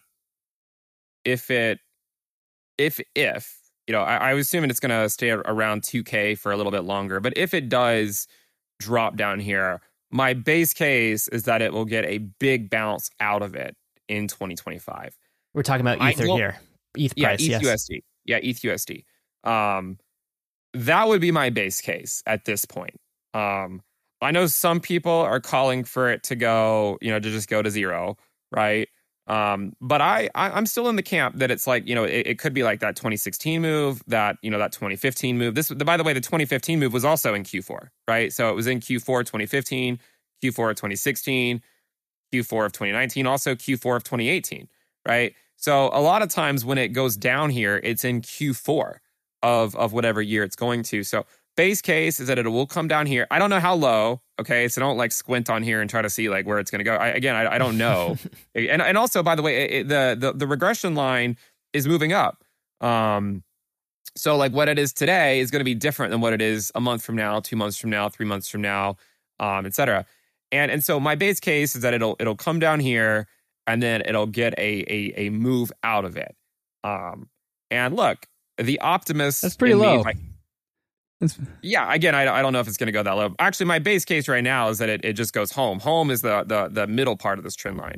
if it, if, if, you know, I, I was assuming it's going to stay around two K for a little bit longer, but if it does drop down here, my base case is that it will get a big bounce out of it in twenty twenty-five. We're talking about Ether I, here. E T H price, yeah, E T H yes. U S D. Yeah, E T H U S D. Um, That would be my base case at this point. Um, I know some people are calling for it to go, you know, to just go to zero, right? Um, but I, I, I'm still in the camp that it's like, you know, it, it could be like that twenty sixteen move, that, you know, that twenty fifteen move. This, by the way, the twenty fifteen move was also in Q four, right? So it was in Q four twenty fifteen, Q four of twenty sixteen, Q four of twenty nineteen, also Q four of twenty eighteen, right? So a lot of times when it goes down here, it's in Q four. Of, of whatever year it's going to. So base case is that it will come down here. I don't know how low, okay? So don't like squint on here and try to see like where it's going to go. I, again, I, I don't know. and and also, by the way, it, the, the the regression line is moving up. Um, so like what it is today is going to be different than what it is a month from now, two months from now, three months from now, um, et cetera. And and so my base case is that it'll it'll come down here and then it'll get a a, a move out of it. Um, and look, the optimist. That's pretty low. Me, I, yeah, again, I, I don't know if it's going to go that low. Actually, my base case right now is that it, it just goes home. Home is the, the the middle part of this trend line.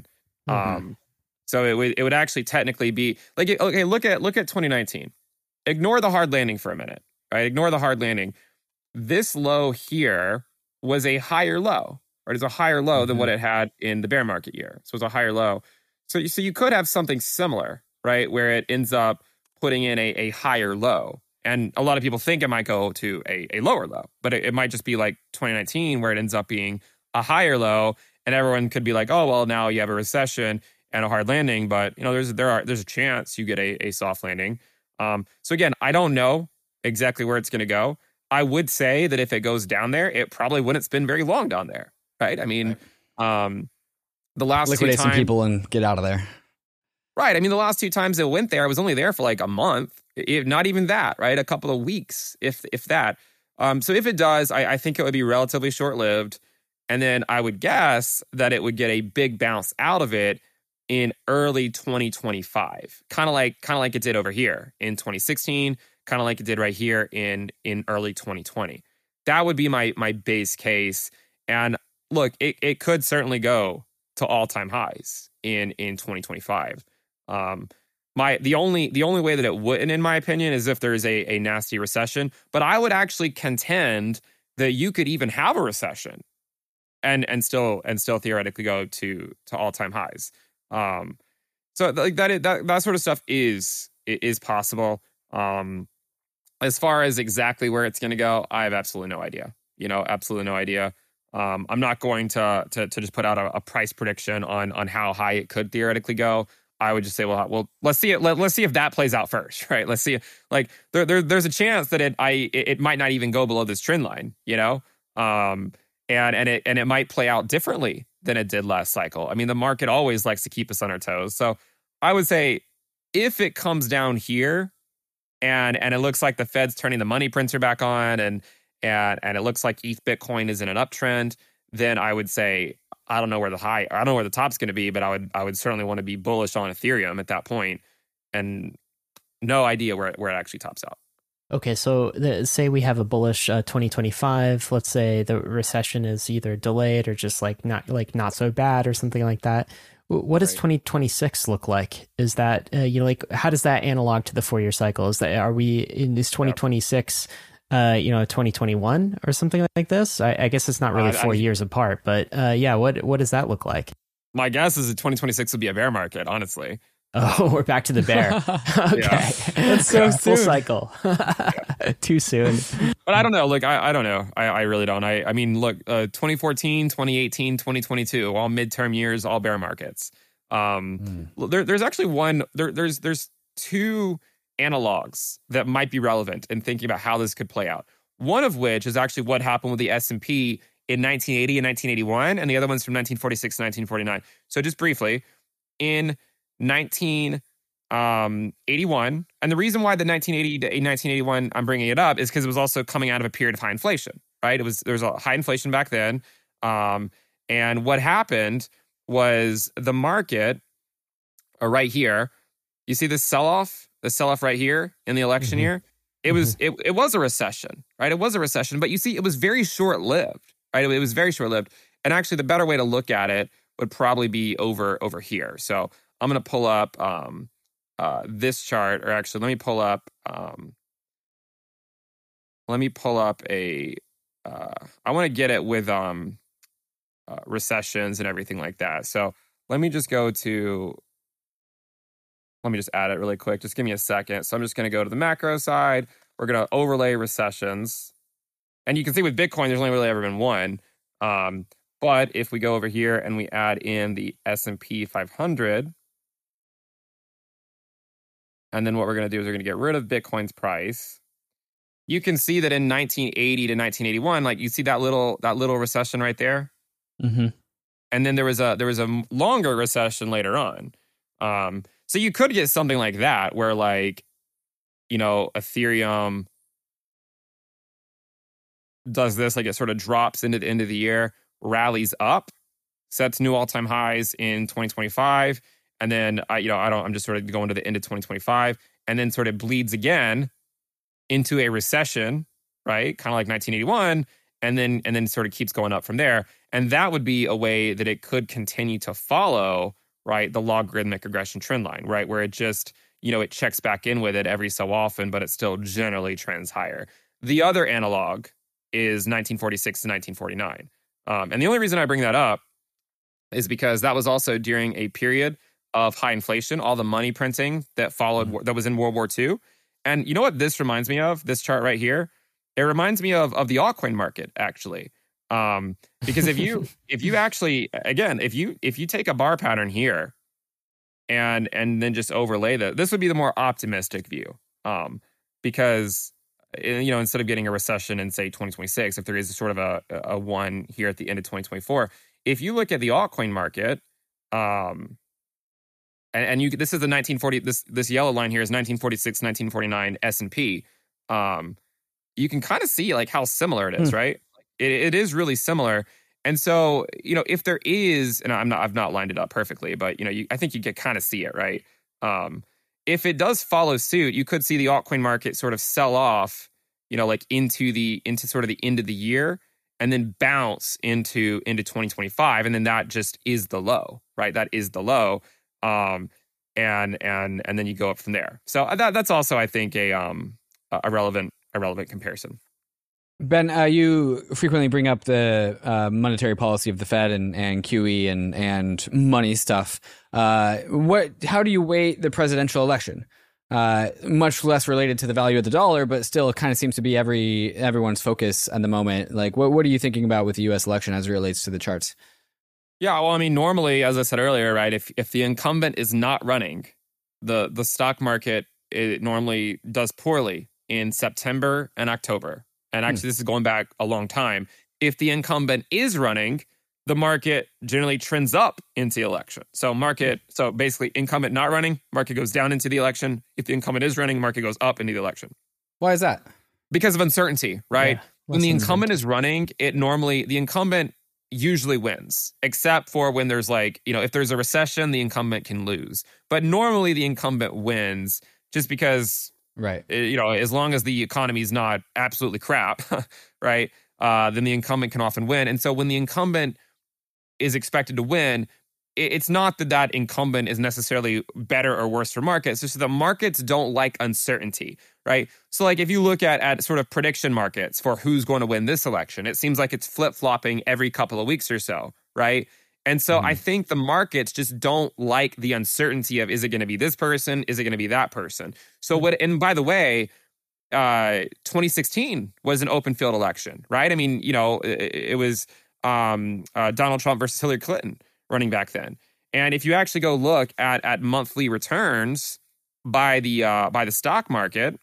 Mm-hmm. Um, so it would it would actually technically be like, okay, look at look at twenty nineteen. Ignore the hard landing for a minute, right? Ignore the hard landing. This low here was a higher low, right? It's a higher low mm-hmm. than what it had in the bear market year. So it's a higher low. So you, so you could have something similar, right? Where it ends up putting in a, a higher low. And a lot of people think it might go to a, a lower low, but it, it might just be like twenty nineteen where it ends up being a higher low. And everyone could be like, oh, well, now you have a recession and a hard landing. But, you know, there's there are there's a chance you get a, a soft landing. Um, so again, I don't know exactly where it's going to go. I would say that if it goes down there, it probably wouldn't spend very long down there, right? I mean, right. Um, the last liquidate two times, some people and get out of there. Right. I mean, the last two times it went there, I was only there for like a month, if not even that, right? A couple of weeks, if if that. Um, so if it does, I, I think it would be relatively short-lived. And then I would guess that it would get a big bounce out of it in early twenty twenty-five, kind of like kind of like it did over here in twenty sixteen, kind of like it did right here in in early twenty twenty. That would be my my base case. And look, it, it could certainly go to all-time highs in in twenty twenty-five. Um, my the only the only way that it wouldn't, in my opinion, is if there's a a nasty recession. But I would actually contend that you could even have a recession and and still and still theoretically go to to all-time highs. Um, so like that, that, that sort of stuff is, is possible. Um, as far as exactly where it's going to go, I have absolutely no idea, you know, absolutely no idea. Um, I'm not going to, to, to just put out a, a price prediction on, on how high it could theoretically go. I would just say, well, well, let's see it. Let, let's see if that plays out first, right? Let's see. Like there, there there's a chance that it, I, it, it might not even go below this trend line, you know? Um, and, and it, and it might play out differently than it did last cycle. I mean, the market always likes to keep us on our toes. So I would say if it comes down here and and it looks like the Fed's turning the money printer back on and and and it looks like E T H Bitcoin is in an uptrend, then I would say, I don't know where the high, I don't know where the top's going to be, but I would I would certainly want to be bullish on Ethereum at that point, and no idea where, where it actually tops out. Okay, so the, say we have a bullish uh, twenty twenty-five. Let's say the recession is either delayed or just like not like not so bad or something like that. What does right. twenty twenty-six look like? Is that uh, you know like how does that analog to the four year cycle? Is that are we in this twenty twenty-six? Uh, you know, twenty twenty-one or something like this? I, I guess it's not really uh, four I, years apart, but uh, yeah, what what does that look like? My guess is that twenty twenty-six would be a bear market, honestly. Oh, we're back to the bear. Okay. That's so soon. Full cycle. Too soon. But I don't know. Look, I, I don't know. I, I really don't. I, I mean, look, uh, twenty fourteen, twenty eighteen, twenty twenty-two, all midterm years, all bear markets. Um, mm. there, there's actually one, there, there's there's two analogs that might be relevant in thinking about how this could play out. One of which is actually what happened with the S and P in nineteen eighty and nineteen eighty-one, and the other one's from nineteen forty-six to nineteen forty-nine. So just briefly, in nineteen eighty-one, and the reason why the nineteen eighty to nineteen eighty-one I'm bringing it up is because it was also coming out of a period of high inflation, right? It was there was a high inflation back then, um, and what happened was the market, uh, right here, you see this sell-off, the sell-off right here in the election mm-hmm. year. It mm-hmm. was it it was a recession, right? It was a recession, but you see, it was very short-lived, right? It was very short-lived, and actually, the better way to look at it would probably be over over here. So I'm going to pull up um, uh, this chart, or actually, let me pull up. Um, let me pull up a. Uh, I want to get it with um, uh, recessions and everything like that. So let me just go to. Let me just add it really quick. Just give me a second. So I'm just going to go to the macro side. We're going to overlay recessions, and you can see with Bitcoin, there's only really ever been one. Um, but if we go over here and we add in the S and P five hundred. And then what we're going to do is we're going to get rid of Bitcoin's price. You can see that in nineteen eighty to nineteen eighty-one, like you see that little that little recession right there. Mm-hmm. And then there was a there was a longer recession later on. Um, so you could get something like that where, like, you know, Ethereum does this, like it sort of drops into the end of the year, rallies up, sets new all-time highs in twenty twenty-five. And then, I, you know, I don't, I'm just sort of going to the end of twenty twenty-five, and then sort of bleeds again into a recession, right? Kind of like nineteen eighty-one, and then and then sort of keeps going up from there. And that would be a way that it could continue to follow right? The logarithmic regression trend line, right? Where it just, you know, it checks back in with it every so often, but it still generally trends higher. The other analog is nineteen forty-six to nineteen forty-nine. Um, and the only reason I bring that up is because that was also during a period of high inflation, all the money printing that followed, mm-hmm. that was in World War Two. And you know what this reminds me of, this chart right here? It reminds me of, of the altcoin market, actually. Um, because if you if you actually, again, if you if you take a bar pattern here and and then just overlay that, this would be the more optimistic view. Um, because, you know, instead of getting a recession in, say, twenty twenty-six, if there is sort of a, a one here at the end of twenty twenty-four, if you look at the altcoin market, um, and, and you this is the nineteen forty, this this yellow line here is nineteen forty-six, nineteen forty-nine S and P. Um, you can kind of see like how similar it is, hmm. right? It, it is really similar. And so, you know, if there is, and I'm not, I've not lined it up perfectly, but, you know, you, I think you can kind of see it, right? Um, if it does follow suit, you could see the altcoin market sort of sell off, you know, like into the, into sort of the end of the year and then bounce into, into twenty twenty-five. And then that just is the low, right? That is the low. Um, and, and, and then you go up from there. So that, that's also, I think, a, um, a relevant, a relevant comparison. Ben, uh, you frequently bring up the uh, monetary policy of the Fed and, and Q E and, and money stuff. Uh, what? How do you weigh the presidential election? Uh, much less related to the value of the dollar, but still kind of seems to be every everyone's focus at the moment. Like, what, what are you thinking about with the U S election as it relates to the charts? Yeah, well, I mean, normally, as I said earlier, right, if if the incumbent is not running, the the stock market, it normally does poorly in September and October. And actually, this is going back a long time. If the incumbent is running, the market generally trends up into the election. So market, so basically incumbent not running, market goes down into the election. If the incumbent is running, market goes up into the election. Why is that? Because of uncertainty, right? Yeah, when the incumbent is running, it normally, the incumbent usually wins, except for when there's like, you know, if there's a recession, the incumbent can lose. But normally the incumbent wins just because... Right. You know, as long as the economy is not absolutely crap, right, uh, then the incumbent can often win. And so when the incumbent is expected to win, it's not that that incumbent is necessarily better or worse for markets. It's just that markets don't like uncertainty, right? So like if you look at, at sort of prediction markets for who's going to win this election, it seems like it's flip-flopping every couple of weeks or so, right? And so mm-hmm. I think the markets just don't like the uncertainty of, is it going to be this person? Is it going to be that person? So what, and by the way, uh, twenty sixteen was an open field election, right? I mean, you know, it, it was um, uh, Donald Trump versus Hillary Clinton running back then. And if you actually go look at, at monthly returns by the, uh, by the stock market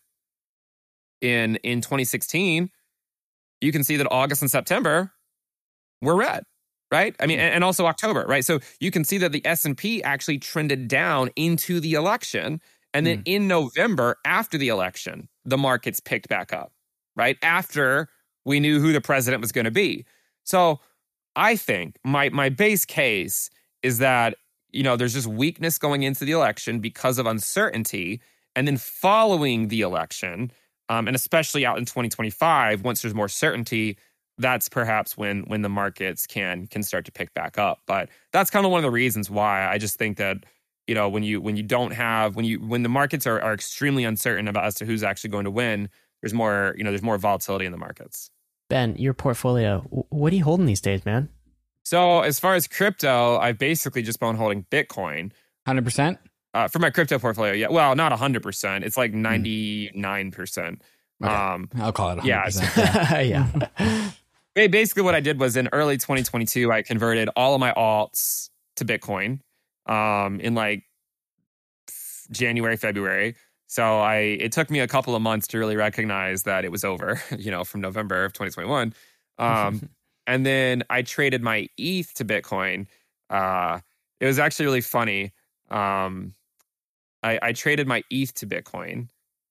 in, in twenty sixteen, you can see that August and September were red. Right? I mean, and also October, right? So you can see that the S and P actually trended down into the election. And then mm. in November, after the election, the markets picked back up, right? After we knew who the president was going to be. So I think my my base case is that, you know, there's just weakness going into the election because of uncertainty. And then following the election, um, and especially out in twenty twenty-five, once there's more certainty, that's perhaps when when the markets can can start to pick back up. But that's kind of one of the reasons why I just think that, you know, when you when you don't have when you when the markets are, are extremely uncertain about as to who's actually going to win, there's more, you know, there's more volatility in the markets. Ben, your portfolio, what are you holding these days, man? So as far as crypto, I've basically just been holding Bitcoin. one hundred percent? Uh, for my crypto portfolio, yeah. Well, not one hundred percent. It's like ninety-nine percent. Okay. Um, I'll call it one hundred percent. Yeah. yeah. yeah. Basically, what I did was in early twenty twenty-two, I converted all of my alts to Bitcoin um, in like January, February. So I it took me a couple of months to really recognize that it was over, you know, from November of twenty twenty-one. Um, and then I traded my E T H to Bitcoin. Uh, it was actually really funny. Um, I, I traded my E T H to Bitcoin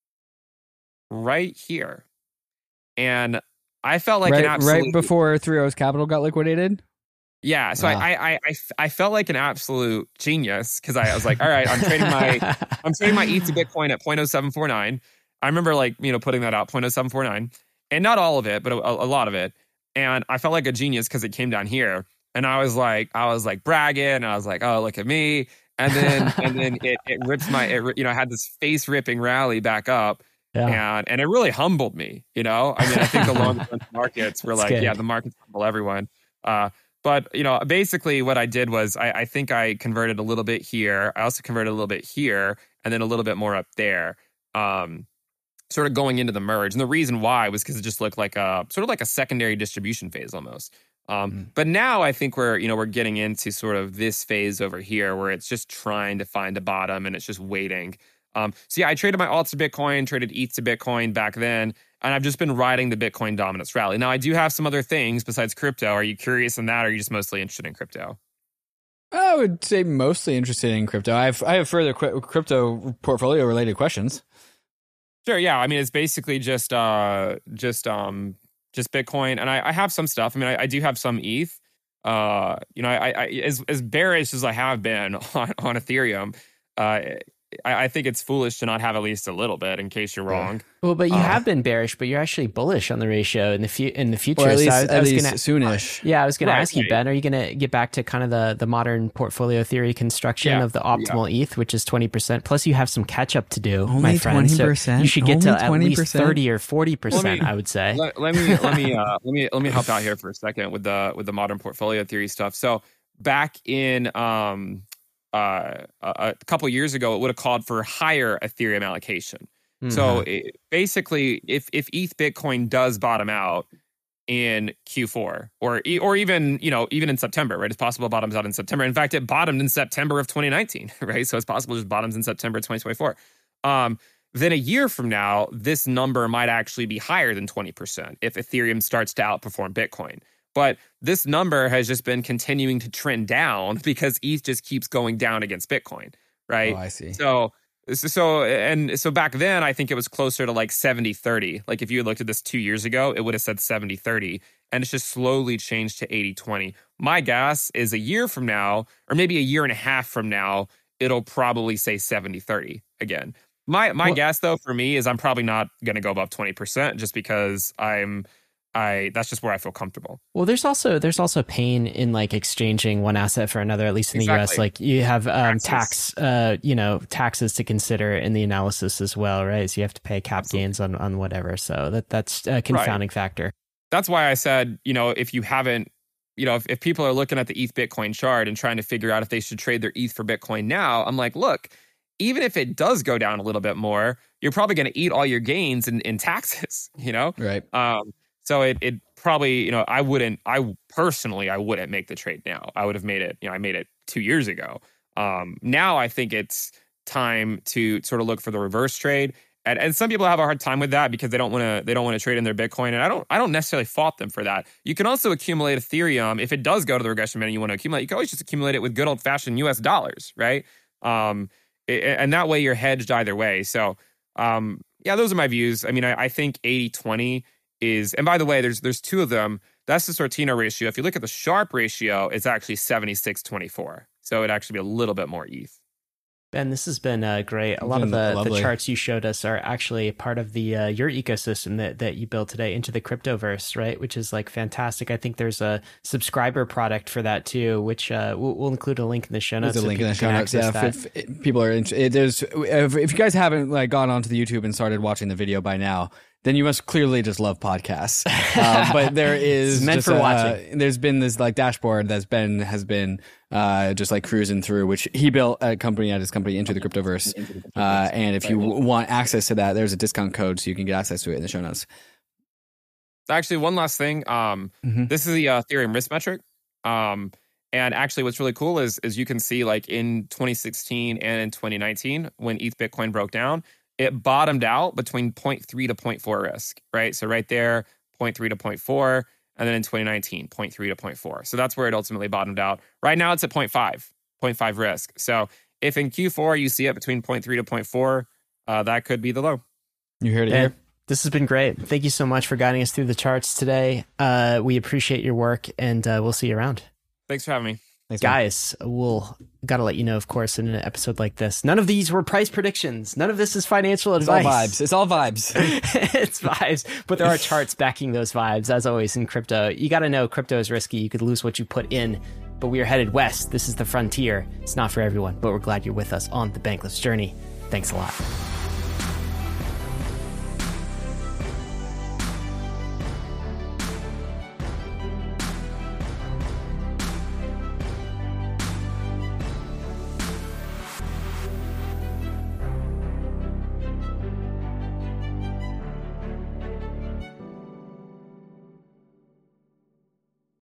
right here. And I felt like right, an absolute... Right before Three Arrows Capital got liquidated? Yeah, so wow. I, I I I felt like an absolute genius because I, I was like, all right, I'm trading my I'm trading my E T H to Bitcoin at zero point zero seven four nine. I remember like, you know, putting that out zero point zero seven four nine, and not all of it, but a, a lot of it. And I felt like a genius because it came down here. And I was like, I was like bragging. And I was like, oh, look at me. And then, and then it, it rips my, it, you know, I had this face ripping rally back up. Yeah. And, and it really humbled me, you know, I mean, I think the long term markets were like, good. yeah, the markets humble everyone. Uh, but, you know, basically what I did was I, I think I converted a little bit here. I also converted a little bit here and then a little bit more up there. Um, sort of going into the merge. And the reason why was because it just looked like a sort of like a secondary distribution phase almost. Um, mm. But now I think we're, you know, we're getting into sort of this phase over here where it's just trying to find a bottom and it's just waiting. Um, so yeah, I traded my alts to Bitcoin, traded E T H to Bitcoin back then, and I've just been riding the Bitcoin dominance rally. Now I do have some other things besides crypto. Are you curious in that, or are you just mostly interested in crypto? I would say mostly interested in crypto. I have I have further qu- crypto portfolio related questions. Sure, yeah. I mean, it's basically just uh, just um, just Bitcoin, and I, I have some stuff. I mean, I, I do have some E T H. Uh, you know, I, I as as bearish as I have been on, on Ethereum, uh, I, I think it's foolish to not have at least a little bit, in case you're wrong. Well, but you uh, have been bearish, but you're actually bullish on the ratio in the fu- in the future. Or at least, so I, at I was least gonna, soonish. Yeah, I was going right, to ask you, right. Ben, are you going to get back to kind of the, the modern portfolio theory construction yeah, of the optimal yeah. E T H, which is twenty percent? Plus, you have some catch up to do, Only my friend. twenty percent? So you should get Only to twenty percent? At least thirty or forty percent, well, me, I would say. Let, let me let me uh, let me let me help out here for a second with the with the modern portfolio theory stuff. So back in um uh a, a couple years ago, it would have called for higher Ethereum allocation. Mm-hmm. So it, basically, if if E T H Bitcoin does bottom out in Q four, or or even you know even in September, right? It's possible it bottoms out in September. In fact, it bottomed in September of twenty nineteen, right? So it's possible it just bottoms in September twenty twenty-four. Um, then a year from now, this number might actually be higher than twenty percent if Ethereum starts to outperform Bitcoin. But this number has just been continuing to trend down because E T H just keeps going down against Bitcoin, right? Oh, I see. So. So, and so back then, I think it was closer to like seventy thirty. Like if you had looked at this two years ago, it would have said seventy thirty. And it's just slowly changed to eighty twenty. My guess is a year from now, or maybe a year and a half from now, it'll probably say seventy thirty again. My my well, guess, though, for me is I'm probably not going to go above twenty percent just because I'm... I that's just where I feel comfortable. Well, there's also there's also pain in like exchanging one asset for another, at least in exactly. the U S. Like you have um, tax, uh, you know, taxes to consider in the analysis as well, right? So you have to pay cap Absolutely. gains on on whatever. So that that's a confounding right. factor. That's why I said, you know, if you haven't, you know, if, if people are looking at the E T H Bitcoin chart and trying to figure out if they should trade their E T H for Bitcoin now, I'm like, look, even if it does go down a little bit more, you're probably going to eat all your gains in, in taxes, you know? Right. Um, So it it probably, you know, I wouldn't, I personally, I wouldn't make the trade now. I would have made it, you know, I made it two years ago. Um, now I think it's time to sort of look for the reverse trade. And, and some people have a hard time with that because they don't want to, they don't want to trade in their Bitcoin. And I don't, I don't necessarily fault them for that. You can also accumulate Ethereum. If it does go to the regression bin and you want to accumulate, you can always just accumulate it with good old fashioned U S dollars, right? Um, it, and that way you're hedged either way. So um, yeah, those are my views. I mean, I, I think eighty twenty is, and by the way, there's there's two of them. That's the Sortino ratio. If you look at the Sharpe ratio, it's actually seventy-six twenty-four. So it'd actually be a little bit more E T H. Ben, this has been uh, great. A lot of the, the charts you showed us are actually part of the uh, your ecosystem that, that you built today into the Cryptoverse, right? Which is like fantastic. I think there's a subscriber product for that too, which uh, we'll, we'll include a link in the show notes. There's a so link in the show notes. Yeah, if, if people are interested, there's if, if you guys haven't like gone onto the YouTube and started watching the video by now, then you must clearly just love podcasts. Uh, but there is it's meant just for a, watching. Uh, there's been this like dashboard that's been has been uh, just like cruising through, which he built a company at his company Into the Cryptoverse. Uh, and if you w- want access to that, there's a discount code so you can get access to it in the show notes. Actually, one last thing. Um, mm-hmm. This is the uh, Ethereum risk metric. Um, and actually, what's really cool is is you can see like in twenty sixteen and in twenty nineteen when E T H Bitcoin broke down, it bottomed out between zero point three to zero point four risk, right? So right there, zero point three to zero point four, and then in twenty nineteen, zero point three to zero point four. So that's where it ultimately bottomed out. Right now, it's at zero point five, zero point five risk. So if in Q four you see it between zero point three to zero point four, uh, that could be the low. You heard it yeah. here. This has been great. Thank you so much for guiding us through the charts today. Uh, we appreciate your work, and uh, we'll see you around. Thanks for having me. Thanks, man. Guys, we'll got to let you know, of course, in an episode like this, none of these were price predictions. None of this is financial It's advice. all vibes. It's all vibes. It's vibes, but there are charts backing those vibes, as always in crypto. You got to know crypto is risky. You could lose what you put in, but we are headed west. This is the frontier. It's not for everyone, but we're glad you're with us on the Bankless journey. Thanks a lot.